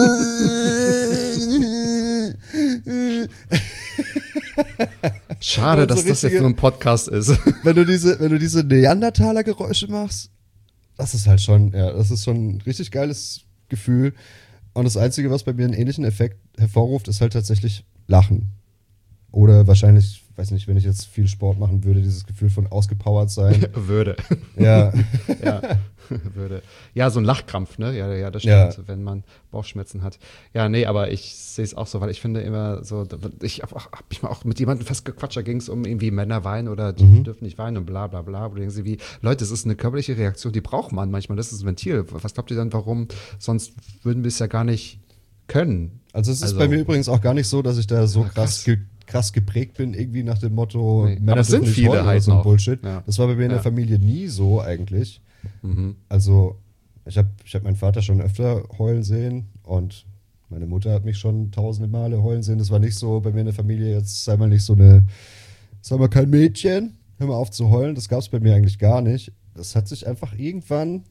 Schade, Und so dass das richtige- jetzt nur ein Podcast ist. wenn du diese, wenn du diese Neandertaler-Geräusche machst, das ist halt schon, ja, das ist schon ein richtig geiles Gefühl. Und das Einzige, was bei mir einen ähnlichen Effekt hervorruft, ist halt tatsächlich Lachen. Oder wahrscheinlich, weiß nicht, wenn ich jetzt viel Sport machen würde, dieses Gefühl von ausgepowert sein. Würde. Ja, Ja, würde. Ja, so ein Lachkrampf, ne? Ja, ja, das Ja. stimmt, wenn man Bauchschmerzen hat. Ja, nee, aber ich sehe es auch so, weil ich finde immer so, ich habe hab mich mal auch mit jemandem festgequatscht, da ging es um irgendwie Männer weinen oder die Mhm. dürfen nicht weinen und bla bla bla. Wo du denkst, wie, Leute, das ist eine körperliche Reaktion, die braucht man manchmal, das ist ein Ventil. Was glaubt ihr dann, warum? Sonst würden wir es ja gar nicht können. also es ist Also- bei mir übrigens auch gar nicht so, dass ich da so Ja, krass, krass. ge krass geprägt bin, irgendwie nach dem Motto, Nee, Männer aber es sind dürfen nicht viele heulen oder halt so ein noch. Bullshit. Ja. Das war bei mir in Ja. der Familie nie so eigentlich. Mhm. Also ich habe ich hab meinen Vater schon öfter heulen sehen und meine Mutter hat mich schon tausende Male heulen sehen. Das war nicht so bei mir in der Familie, jetzt sei mal nicht so eine, sei mal kein Mädchen, hör mal auf zu heulen. Das gab es bei mir eigentlich gar nicht. Das hat sich einfach irgendwann,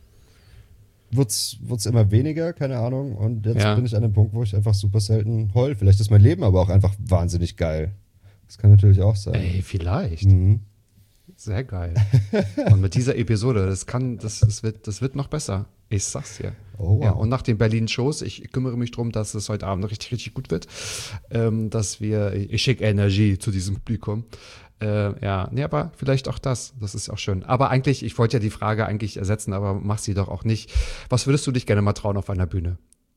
wird's, wird's immer weniger, keine Ahnung. Und jetzt Ja. bin ich an dem Punkt, wo ich einfach super selten heul. Vielleicht ist mein Leben aber auch einfach wahnsinnig geil. Das kann natürlich auch sein. Ey, vielleicht. Mhm. Sehr geil. Und mit dieser Episode, das kann, das, das, wird, das wird noch besser. Ich sag's dir. Oh, wow. Ja, und nach den Berlin-Shows, ich kümmere mich darum, dass es heute Abend richtig, richtig gut wird. Ähm, dass wir, ich schicke Energie zu diesem Publikum. Äh, ja, nee, aber vielleicht auch das. Das ist auch schön. Aber eigentlich, ich wollte ja die Frage eigentlich ersetzen, aber mach sie doch auch nicht. Was würdest du dich gerne mal trauen auf einer Bühne?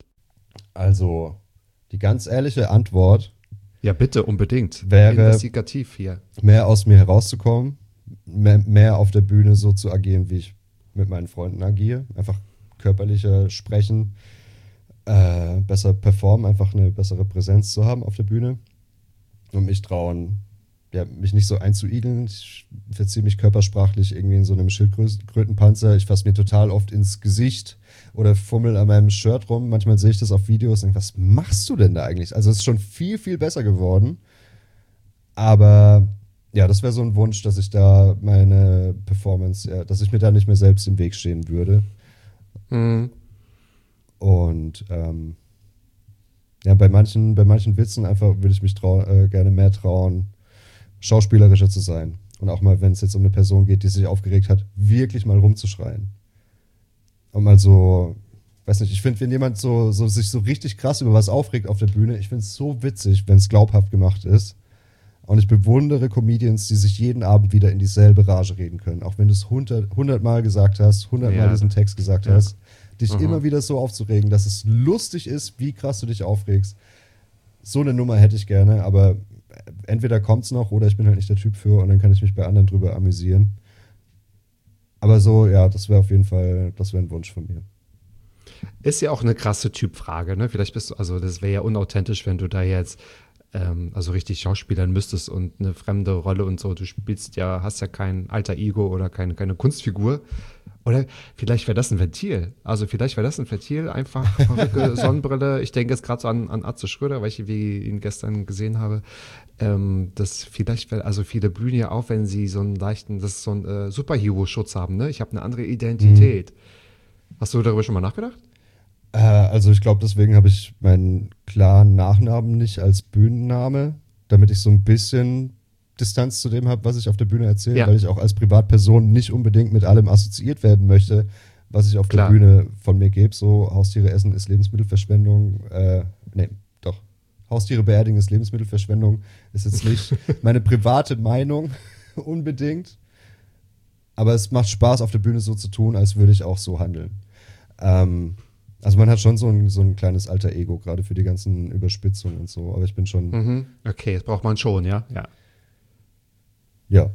Also, die ganz ehrliche Antwort, Ja, bitte, unbedingt. Wäre- Investigativ hier. mehr aus mir herauszukommen, mehr, mehr auf der Bühne so zu agieren, wie ich mit meinen Freunden agiere. Einfach körperlicher sprechen, äh, besser performen, einfach eine bessere Präsenz zu haben auf der Bühne und mich trauen, ja, mich nicht so einzuigeln. Ich verziehe mich körpersprachlich irgendwie in so einem Schildkrötenpanzer. Ich fasse mir total oft ins Gesicht oder fummel an meinem Shirt rum. Manchmal sehe ich das auf Videos und denke, was machst du denn da eigentlich? Also es ist schon viel, viel besser geworden. Aber ja, das wäre so ein Wunsch, dass ich da meine Performance, ja, dass ich mir da nicht mehr selbst im Weg stehen würde. Mhm. Und ähm, ja, bei manchen, bei manchen Witzen einfach würde ich mich trau äh, gerne mehr trauen, schauspielerischer zu sein. Und auch mal, wenn es jetzt um eine Person geht, die sich aufgeregt hat, wirklich mal rumzuschreien. Und mal so, weiß nicht, ich finde, wenn jemand so, so sich so richtig krass über was aufregt auf der Bühne, ich finde es so witzig, wenn es glaubhaft gemacht ist. Und ich bewundere Comedians, die sich jeden Abend wieder in dieselbe Rage reden können. Auch wenn du es hundert Mal gesagt hast, hundert Mal Ja. diesen Text gesagt Ja. hast, dich Mhm. immer wieder so aufzuregen, dass es lustig ist, wie krass du dich aufregst. So eine Nummer hätte ich gerne, aber entweder kommt es noch oder ich bin halt nicht der Typ für und dann kann ich mich bei anderen drüber amüsieren. Aber so, ja, das wäre auf jeden Fall, das wäre ein Wunsch von mir. Ist ja auch eine krasse Typfrage, ne? Vielleicht bist du, also das wäre ja unauthentisch, wenn du da jetzt ähm, also richtig schauspielern müsstest und eine fremde Rolle und so. Du spielst ja, hast ja kein alter Ego oder keine, keine Kunstfigur. Oder vielleicht wäre das ein Ventil. Also vielleicht wäre das ein Ventil, einfach verrückte Sonnenbrille. Ich denke jetzt gerade so an, an Atze Schröder, weil ich wie ihn gestern gesehen habe. Ähm, das vielleicht, wär, also viele blühen ja auf, wenn sie so einen leichten, das ist so ein äh, Superhero-Schutz haben, ne? Ich habe eine andere Identität. Hast du darüber schon mal nachgedacht? Äh, also ich glaube, deswegen habe ich meinen klaren Nachnamen nicht als Bühnenname, damit ich so ein bisschen Distanz zu dem habe, was ich auf der Bühne erzähle, Ja. weil ich auch als Privatperson nicht unbedingt mit allem assoziiert werden möchte, was ich auf Klar. der Bühne von mir gebe. So, Haustiere essen ist Lebensmittelverschwendung. Äh, nee, doch. Haustiere beerdigen ist Lebensmittelverschwendung. Ist jetzt nicht meine private Meinung unbedingt. Aber es macht Spaß, auf der Bühne so zu tun, als würde ich auch so handeln. Ähm, also man hat schon so ein, so ein kleines alter Ego, gerade für die ganzen Überspitzungen und so. Aber ich bin schon, Mhm. Okay, das braucht man schon, ja? Ja. ja.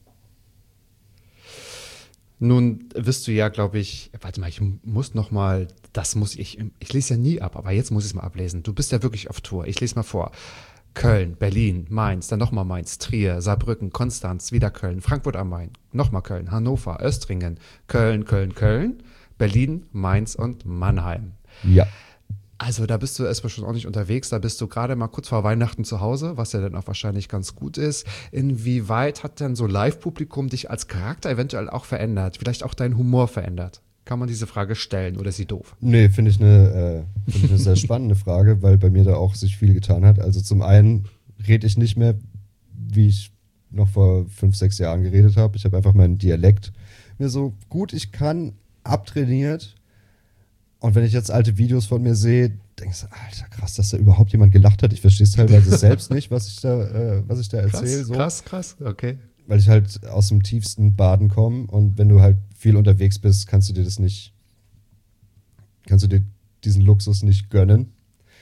Nun wirst du ja, glaube ich, warte mal, ich muss noch mal, das muss ich, ich lese ja nie ab, aber jetzt muss ich es mal ablesen. Du bist ja wirklich auf Tour. Ich lese mal vor. Köln, Berlin, Mainz, dann nochmal Mainz, Trier, Saarbrücken, Konstanz, wieder Köln, Frankfurt am Main, nochmal Köln, Hannover, Östringen, Köln, Köln, Köln, Berlin, Mainz und Mannheim. Ja. Also da bist du erstmal schon ordentlich unterwegs, da bist du gerade mal kurz vor Weihnachten zu Hause, was ja dann auch wahrscheinlich ganz gut ist. Inwieweit hat denn so Live-Publikum dich als Charakter eventuell auch verändert? Vielleicht auch deinen Humor verändert? Kann man diese Frage stellen oder ist sie doof? Nee, finde ich eine äh, find ich eine sehr spannende Frage, weil bei mir da auch sich viel getan hat. Also zum einen rede ich nicht mehr, wie ich noch vor fünf, sechs Jahren geredet habe. Ich habe einfach meinen Dialekt mir so gut ich kann abtrainiert. Und wenn ich jetzt alte Videos von mir sehe, denke ich so, Alter, krass, dass da überhaupt jemand gelacht hat. Ich verstehe es teilweise selbst nicht, was ich da, äh, was ich da erzähle. Krass, so. krass, krass, okay. Weil ich halt aus dem tiefsten Baden komme und wenn du halt viel unterwegs bist, kannst du dir das nicht, kannst du dir diesen Luxus nicht gönnen.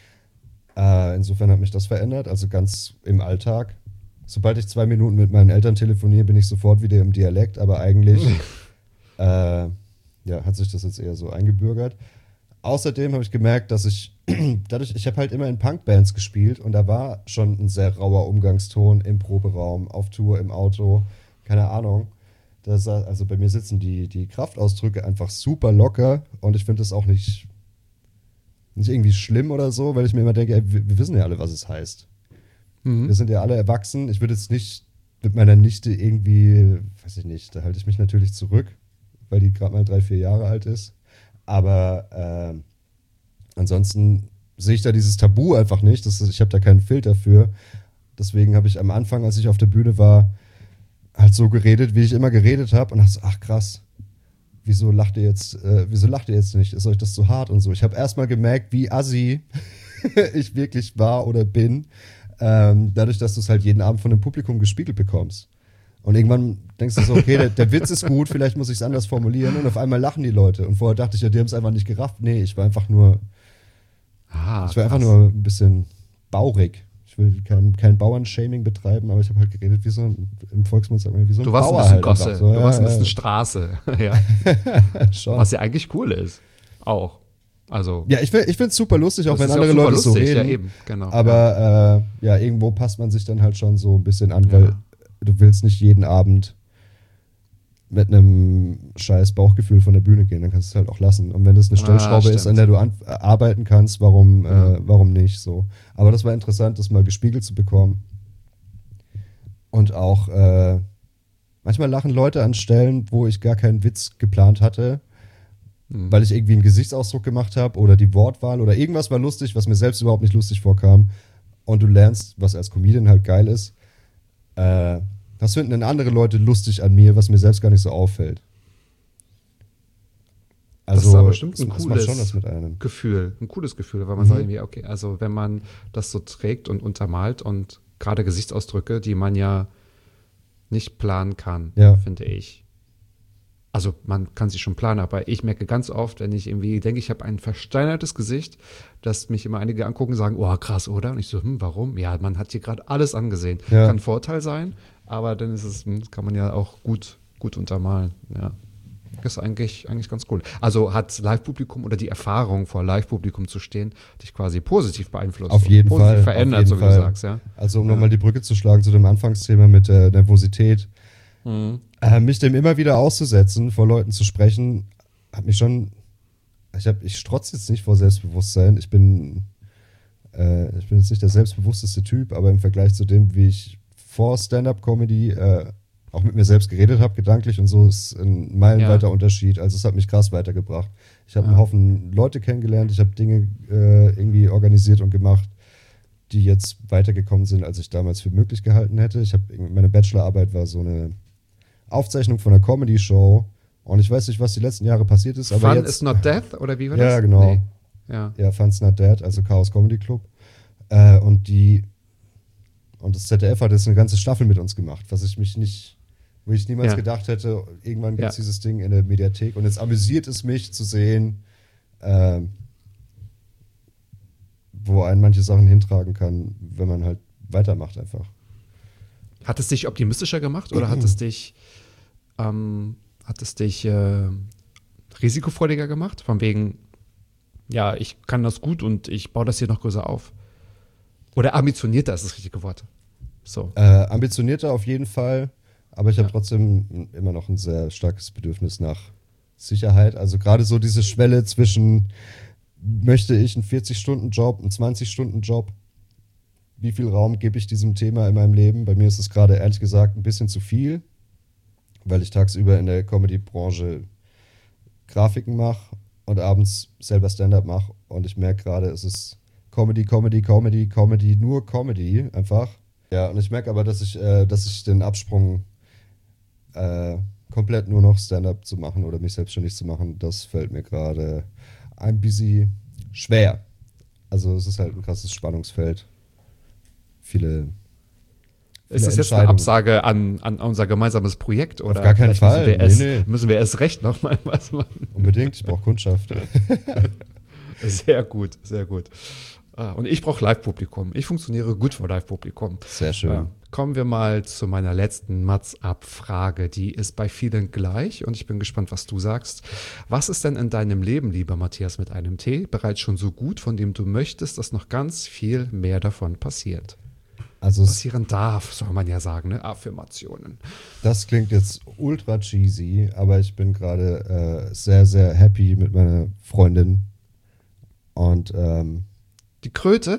Äh, insofern hat mich das verändert, also ganz im Alltag. Sobald ich zwei Minuten mit meinen Eltern telefoniere, bin ich sofort wieder im Dialekt, aber eigentlich äh, ja, hat sich das jetzt eher so eingebürgert. Außerdem habe ich gemerkt, dass ich dadurch, ich habe halt immer in Punkbands gespielt und da war schon ein sehr rauer Umgangston im Proberaum, auf Tour, im Auto, keine Ahnung. Das, also bei mir sitzen die, die Kraftausdrücke einfach super locker und ich finde das auch nicht, nicht irgendwie schlimm oder so, weil ich mir immer denke, ey, wir, wir wissen ja alle, was es heißt. Mhm. Wir sind ja alle erwachsen. Ich würde jetzt nicht mit meiner Nichte irgendwie, weiß ich nicht, da halte ich mich natürlich zurück, weil die gerade mal drei, vier Jahre alt ist. Aber äh, ansonsten sehe ich da dieses Tabu einfach nicht. Das ist, ich habe da keinen Filter für. Deswegen habe ich am Anfang, als ich auf der Bühne war, halt so geredet, wie ich immer geredet habe. Und dachte so, ach krass, wieso lacht ihr jetzt, äh, wieso lacht ihr jetzt nicht? Ist euch das zu hart und so? Ich habe erstmal gemerkt, wie assi ich wirklich war oder bin, ähm, dadurch, dass du es halt jeden Abend von dem Publikum gespiegelt bekommst. Und irgendwann denkst du so, okay, der, der Witz ist gut, vielleicht muss ich es anders formulieren und auf einmal lachen die Leute. Und vorher dachte ich, ja, die haben es einfach nicht gerafft. Nee, ich war einfach nur, ah, ich war krass. einfach nur ein bisschen baurig. Ich will kein, kein Bauernshaming betreiben, aber ich habe halt geredet wie so ein, im Volksmund sagt man, wie so ein Du warst Bauer ein bisschen halt Gosse, so. du warst ein Ja, bisschen ja. Straße, ja. Schon. Was ja eigentlich cool ist, auch. Also Ja, ich, ich finde es super lustig, auch das wenn ist ja andere super Leute so lustig, reden. ja eben, genau. Aber äh, ja, irgendwo passt man sich dann halt schon so ein bisschen an, Ja. weil du willst nicht jeden Abend mit einem scheiß Bauchgefühl von der Bühne gehen, dann kannst du es halt auch lassen. Und wenn das eine Stellschraube Ah, ist, an stimmt. der du an, äh, arbeiten kannst, warum, Ja. äh, warum nicht so. Aber das war interessant, das mal gespiegelt zu bekommen. Und auch äh, manchmal lachen Leute an Stellen, wo ich gar keinen Witz geplant hatte, Mhm. weil ich irgendwie einen Gesichtsausdruck gemacht habe oder die Wortwahl oder irgendwas war lustig, was mir selbst überhaupt nicht lustig vorkam. Und du lernst, was als Comedian halt geil ist, äh, das finden dann andere Leute lustig an mir, was mir selbst gar nicht so auffällt. Also, Das ist aber bestimmt ein das macht cooles schon was mit einem. Gefühl, ein cooles Gefühl, weil man Mhm. sagt irgendwie, okay, also wenn man das so trägt und untermalt und gerade Gesichtsausdrücke, die man ja nicht planen kann, Ja. finde ich. Also man kann sie schon planen, aber ich merke ganz oft, wenn ich irgendwie denke, ich habe ein versteinertes Gesicht, dass mich immer einige angucken und sagen, oh krass, oder? Und ich so, hm, warum? Ja, man hat hier gerade alles angesehen. Ja. Kann ein Vorteil sein, aber dann ist es, hm, kann man ja auch gut, gut untermalen, ja. Das ist eigentlich, eigentlich ganz cool. Also hat Live-Publikum oder die Erfahrung, vor Live-Publikum zu stehen, dich quasi positiv beeinflusst. Auf und jeden positiv Fall, verändert, auf jeden so wie Fall. du sagst, ja. Also um Ja. nochmal die Brücke zu schlagen zu dem Anfangsthema mit der Nervosität, Mhm. äh, mich dem immer wieder auszusetzen, vor Leuten zu sprechen, hat mich schon, ich, hab, ich strotze jetzt nicht vor Selbstbewusstsein, ich bin, äh, ich bin jetzt nicht der selbstbewussteste Typ, aber im Vergleich zu dem, wie ich vor Stand-Up-Comedy äh, auch mit mir selbst geredet habe, gedanklich und so, ist ein meilenweiter Ja. Unterschied. Also es hat mich krass weitergebracht. Ich habe Ja. einen Haufen Leute kennengelernt, ich habe Dinge äh, irgendwie organisiert und gemacht, die jetzt weitergekommen sind, als ich damals für möglich gehalten hätte. Ich habe meine Bachelorarbeit war so eine Aufzeichnung von einer Comedy-Show und ich weiß nicht, was die letzten Jahre passiert ist, aber Fun jetzt, is not death, oder wie war Ja, das? genau. Nee. Ja. ja, Fun's Not Dead, also Chaos Comedy Club. Äh, und die und das Z D F hat jetzt eine ganze Staffel mit uns gemacht, was ich mich nicht, wo ich niemals Ja. gedacht hätte, irgendwann gibt es Ja. dieses Ding in der Mediathek und jetzt amüsiert es mich zu sehen, ähm, wo einen manche Sachen hintragen kann, wenn man halt weitermacht einfach. Hat es dich optimistischer gemacht oder hat es dich, ähm, hat es dich äh, risikofreudiger gemacht? Von wegen, ja, ich kann das gut und ich baue das hier noch größer auf. Oder ambitionierter ist das richtige Wort. So. Äh, ambitionierter auf jeden Fall, aber ich habe Ja. trotzdem immer noch ein sehr starkes Bedürfnis nach Sicherheit. Also gerade so diese Schwelle zwischen, möchte ich einen vierzig-Stunden-Job, einen zwanzig-Stunden-Job? Wie viel Raum gebe ich diesem Thema in meinem Leben? Bei mir ist es gerade ehrlich gesagt ein bisschen zu viel, weil ich tagsüber in der Comedy-Branche Grafiken mache und abends selber Stand-up mache. Und ich merke gerade, es ist Comedy, Comedy, Comedy, Comedy, nur Comedy einfach. Ja, und ich merke aber, dass ich, äh, dass ich den Absprung äh, komplett nur noch Stand-up zu machen oder mich selbstständig zu machen, das fällt mir gerade ein bisschen schwer. Also es ist halt ein krasses Spannungsfeld. Viele, viele Ist das jetzt eine Absage an, an unser gemeinsames Projekt? Oder auf gar keinen Fall. Müssen wir, Nee, erst, nee. müssen wir erst recht nochmal was machen? Unbedingt, ich brauche Kundschaft. Sehr gut, sehr gut. Ah, und ich brauche Live-Publikum. Ich funktioniere gut vor Live-Publikum. Sehr schön. Ja. Kommen wir mal zu meiner letzten Mats-Ab-Frage. Die ist bei vielen gleich und ich bin gespannt, was du sagst. Was ist denn in deinem Leben, lieber Matthias mit einem T, bereits schon so gut, von dem du möchtest, dass noch ganz viel mehr davon passiert? Also es, Passieren darf, soll man ja sagen, ne? Affirmationen. das klingt jetzt ultra cheesy, aber ich bin gerade äh, sehr, sehr happy mit meiner Freundin. Und ähm, Die Kröte?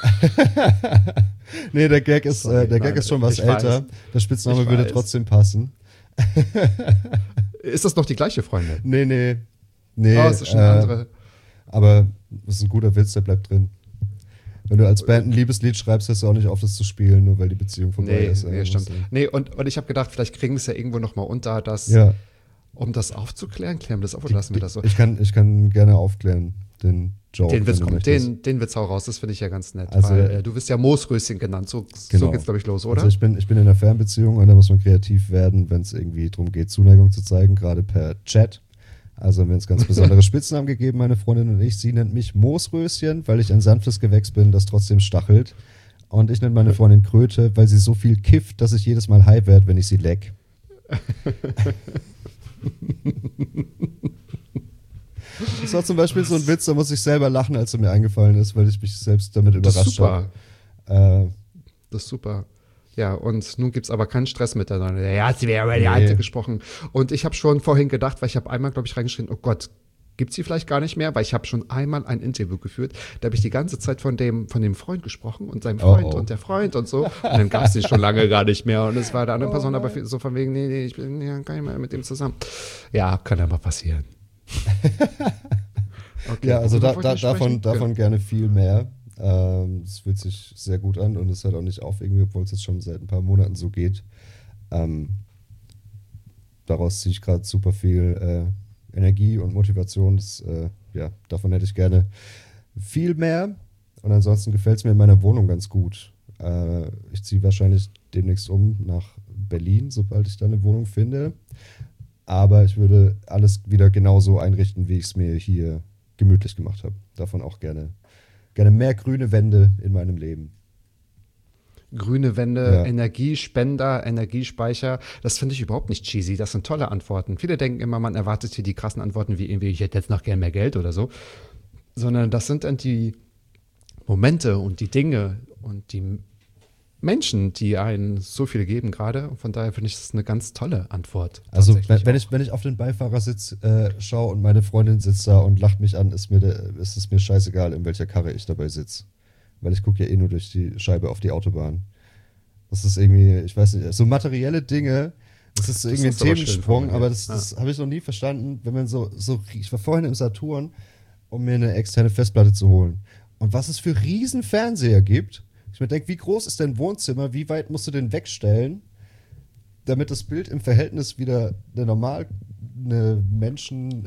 nee, der Gag ist, Sorry, äh, der Gag nein, ist schon was ich älter. weiß. Der Spitzname Ich würde weiß. trotzdem passen. Ist das noch die gleiche Freundin? Nee, nee. Nee. Oh, es ist schon äh, eine andere. Aber das ist ein guter Witz, der bleibt drin. Wenn du als Band ein Liebeslied schreibst, hörst du auch nicht auf, das zu spielen, nur weil die Beziehung vorbei Nee, ist. nee, Ja, stimmt. muss- Nee, und, und ich habe gedacht, vielleicht kriegen wir es ja irgendwo nochmal unter, dass, Ja. um das aufzuklären, klären wir das auf oder lassen wir das so? Ich kann, ich kann gerne aufklären, den Joke. Den Witz wenn du kommt, möchtest. den, den Witz hau raus, das finde ich ja ganz nett. Also- weil äh, du wirst ja Moosröschen genannt, so, Genau. so geht's, glaube ich, los, oder? Also ich bin, ich bin in einer Fernbeziehung und da muss man kreativ werden, wenn es irgendwie darum geht, Zuneigung zu zeigen, gerade per Chat. Also haben wir uns ganz besondere Spitznamen gegeben, meine Freundin und ich. Sie nennt mich Moosröschen, weil ich ein sanftes Gewächs bin, das trotzdem stachelt. Und ich nenne meine Freundin Kröte, weil sie so viel kifft, dass ich jedes Mal high werde, wenn ich sie leck. Das war zum Beispiel so ein Witz, da muss ich selber lachen, als er mir eingefallen ist, weil ich mich selbst damit das ist überrascht habe. super. Äh, Das ist super. Ja, und nun gibt es aber keinen Stress miteinander. Ja, sie wäre über die Nee. Alte gesprochen. Und ich habe schon vorhin gedacht, weil ich habe einmal, glaube ich, reingeschrieben, oh Gott, gibt sie vielleicht gar nicht mehr, weil ich habe schon einmal ein Interview geführt, da habe ich die ganze Zeit von dem, von dem Freund gesprochen und seinem Freund Oh, oh. und der Freund und so. Und dann gab es den schon lange gar nicht mehr. Und es war der andere Person aber so von wegen, nee, nee, ich bin ja gar nicht mehr mit dem zusammen. Ja, kann ja mal passieren. Okay, Ja, also worüber da, wollte da, ich davon, sprechen? davon gerne viel mehr. Ähm, Es fühlt sich sehr gut an und es hört auch nicht auf, irgendwie, obwohl es jetzt schon seit ein paar Monaten so geht. Ähm, daraus ziehe ich gerade super viel äh, Energie und Motivation. Das, äh, ja, davon hätte ich gerne viel mehr. Und ansonsten gefällt es mir in meiner Wohnung ganz gut. Äh, ich ziehe wahrscheinlich demnächst um nach Berlin, sobald ich da eine Wohnung finde. Aber ich würde alles wieder genauso einrichten, wie ich es mir hier gemütlich gemacht habe. Davon auch gerne, gerne mehr grüne Wände in meinem Leben. Grüne Wände, Ja. Energiespender, Energiespeicher, das finde ich überhaupt nicht cheesy. Das sind tolle Antworten. Viele denken immer, man erwartet hier die krassen Antworten wie irgendwie, ich hätte jetzt noch gern mehr Geld oder so. Sondern das sind dann die Momente und die Dinge und die Menschen, die einen so viel geben gerade. Von daher finde ich das eine ganz tolle Antwort. Also tatsächlich wenn, wenn, auch. ich, wenn ich auf den Beifahrersitz äh, schaue und meine Freundin sitzt da und lacht mich an, ist, mir de, ist es mir scheißegal, in welcher Karre ich dabei sitze. Weil ich gucke ja eh nur durch die Scheibe auf die Autobahn. Das ist irgendwie, ich weiß nicht, so materielle Dinge, das ist irgendwie ein hast du aber schön Themensprung, formuliert. aber das, das habe ich noch nie verstanden, wenn man so, so, ich war vorhin im Saturn, um mir eine externe Festplatte zu holen. Und was es für riesen Fernseher gibt, ich mir denke, wie groß ist dein Wohnzimmer, wie weit musst du den wegstellen, damit das Bild im Verhältnis wieder eine normal, eine Menschen,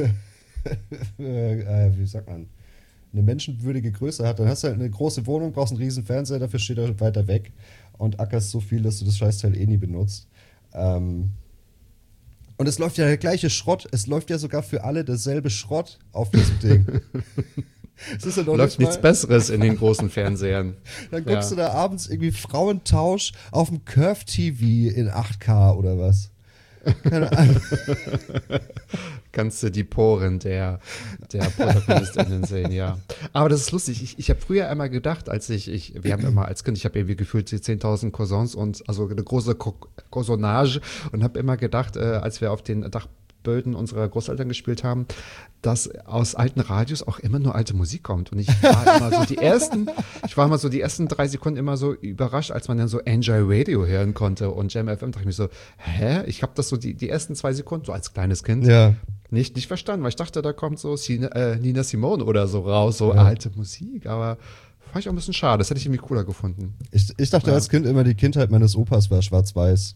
äh, wie sagt man, eine menschenwürdige Größe hat, dann hast du halt eine große Wohnung, brauchst einen riesen Fernseher, dafür steht er weiter weg und ackerst so viel, dass du das Scheißteil eh nie benutzt. Ähm und es läuft ja der gleiche Schrott, es läuft ja sogar für alle derselbe Schrott auf diesem Ding. Es ist ja noch Läuft nicht nichts mal- Besseres in den großen Fernsehern. Dann guckst Ja. du da abends irgendwie Frauentausch auf dem Curve-T V in acht K oder was. Keine Ahnung. Kannst du die Poren der, der ProtagonistInnen sehen, ja. Aber das ist lustig. Ich, ich habe früher einmal gedacht, als ich, ich, wir haben immer als Kind, ich habe irgendwie gefühlt die zehntausend Cousins und also eine große Co- Cousonage und habe immer gedacht, äh, als wir auf den Dach Böden unserer Großeltern gespielt haben, dass aus alten Radios auch immer nur alte Musik kommt. Und ich war immer so die ersten, ich war immer so die ersten drei Sekunden immer so überrascht, als man dann so Enjoy Radio hören konnte und Jam F M, dachte ich mir so, hä? Ich habe das so die, die ersten zwei Sekunden, so als kleines Kind, Ja. nicht, nicht verstanden, weil ich dachte, da kommt so Sina, äh, Nina Simone oder so raus, so Ja. alte Musik, aber fand ich auch ein bisschen schade, das hätte ich irgendwie cooler gefunden. Ich, ich dachte Ja. als Kind immer, die Kindheit meines Opas war schwarz-weiß.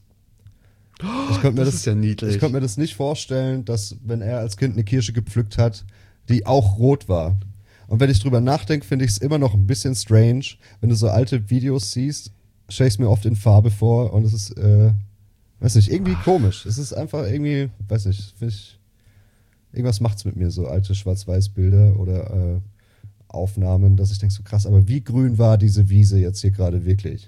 Ich konnte mir das das, ist ja niedlich. Ich konnte mir das nicht vorstellen, dass, wenn er als Kind eine Kirsche gepflückt hat, die auch rot war. Und wenn ich drüber nachdenke, finde ich es immer noch ein bisschen strange. Wenn du so alte Videos siehst, stelle ich es mir oft in Farbe vor und es ist, äh, weiß nicht, irgendwie komisch. Es ist einfach irgendwie, weiß nicht, finde ich, irgendwas macht's mit mir, so alte Schwarz-Weiß-Bilder oder äh, Aufnahmen, dass ich denke, so krass, aber wie grün war diese Wiese jetzt hier gerade wirklich?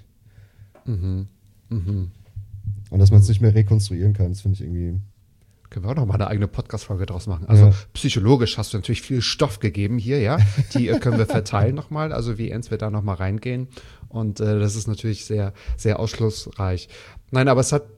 Mhm. Mhm. Und dass man es nicht mehr rekonstruieren kann, das finde ich irgendwie. Können wir auch noch mal eine eigene Podcast-Folge draus machen. Also Ja. psychologisch hast du natürlich viel Stoff gegeben hier, ja. Die äh, können wir verteilen nochmal, also wie ernst wir da nochmal reingehen. Und äh, das ist natürlich sehr, sehr ausschlussreich. Nein, aber es hat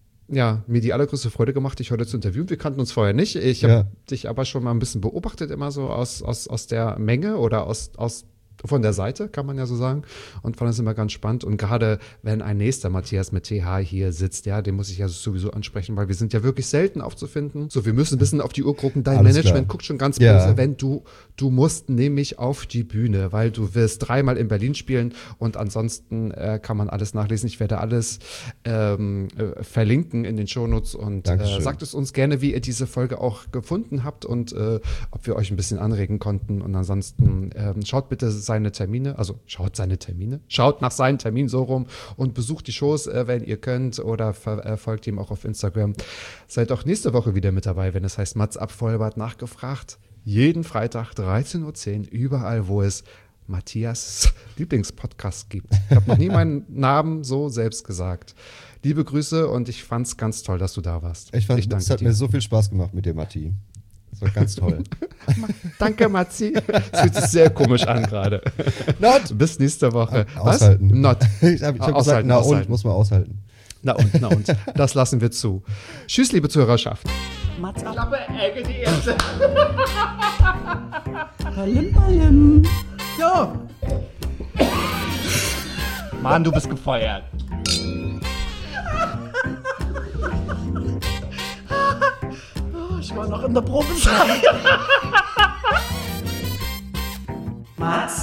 ja, mir die allergrößte Freude gemacht, dich heute zu interviewen. Wir kannten uns vorher nicht. Ich habe Ja. dich aber schon mal ein bisschen beobachtet, immer so aus, aus, aus der Menge oder aus, aus von der Seite, kann man ja so sagen. Und fand das immer ganz spannend. Und gerade wenn ein nächster Matthias mit T H hier sitzt, ja, den muss ich ja sowieso ansprechen, weil wir sind ja wirklich selten aufzufinden. So, wir müssen ein bisschen auf die Uhr gucken. Dein Alles Management klar. guckt schon ganz Ja. böse, wenn du, du musst nämlich auf die Bühne, weil du wirst dreimal in Berlin spielen und ansonsten äh, kann man alles nachlesen. Ich werde alles ähm, äh, verlinken in den Shownotes und äh, Dankeschön. sagt es uns gerne, wie ihr diese Folge auch gefunden habt und äh, ob wir euch ein bisschen anregen konnten. Und ansonsten ähm, schaut bitte seine Termine, also schaut seine Termine, schaut nach seinen Terminen so rum und besucht die Shows, äh, wenn ihr könnt oder ver- äh, folgt ihm auch auf Instagram. Seid auch nächste Woche wieder mit dabei, wenn es heißt Mats ab Vollbart nachgefragt. Jeden Freitag dreizehn Uhr zehn, überall, wo es Matthias Lieblingspodcast gibt. Ich habe noch nie meinen Namen so selbst gesagt. Liebe Grüße und ich fand es ganz toll, dass du da warst. Ich fand, ich danke es hat dir. mir so viel Spaß gemacht mit dir, Matti. Das war ganz toll. Danke, Matzi. Es fühlt sich sehr komisch an gerade. Not! Bis nächste Woche. Aushalten. Was? Not. Ich habe ich hab gesagt, Aushalten, na aushalten. und, muss man aushalten. Na und, na und. Das lassen wir zu. Tschüss, liebe Zuhörerschaft. Mats ab. Klappe, Ecke, die erste. Ballim, ballim. So. Mann, du bist gefeuert. Ich war noch in der Probezeit. Mats?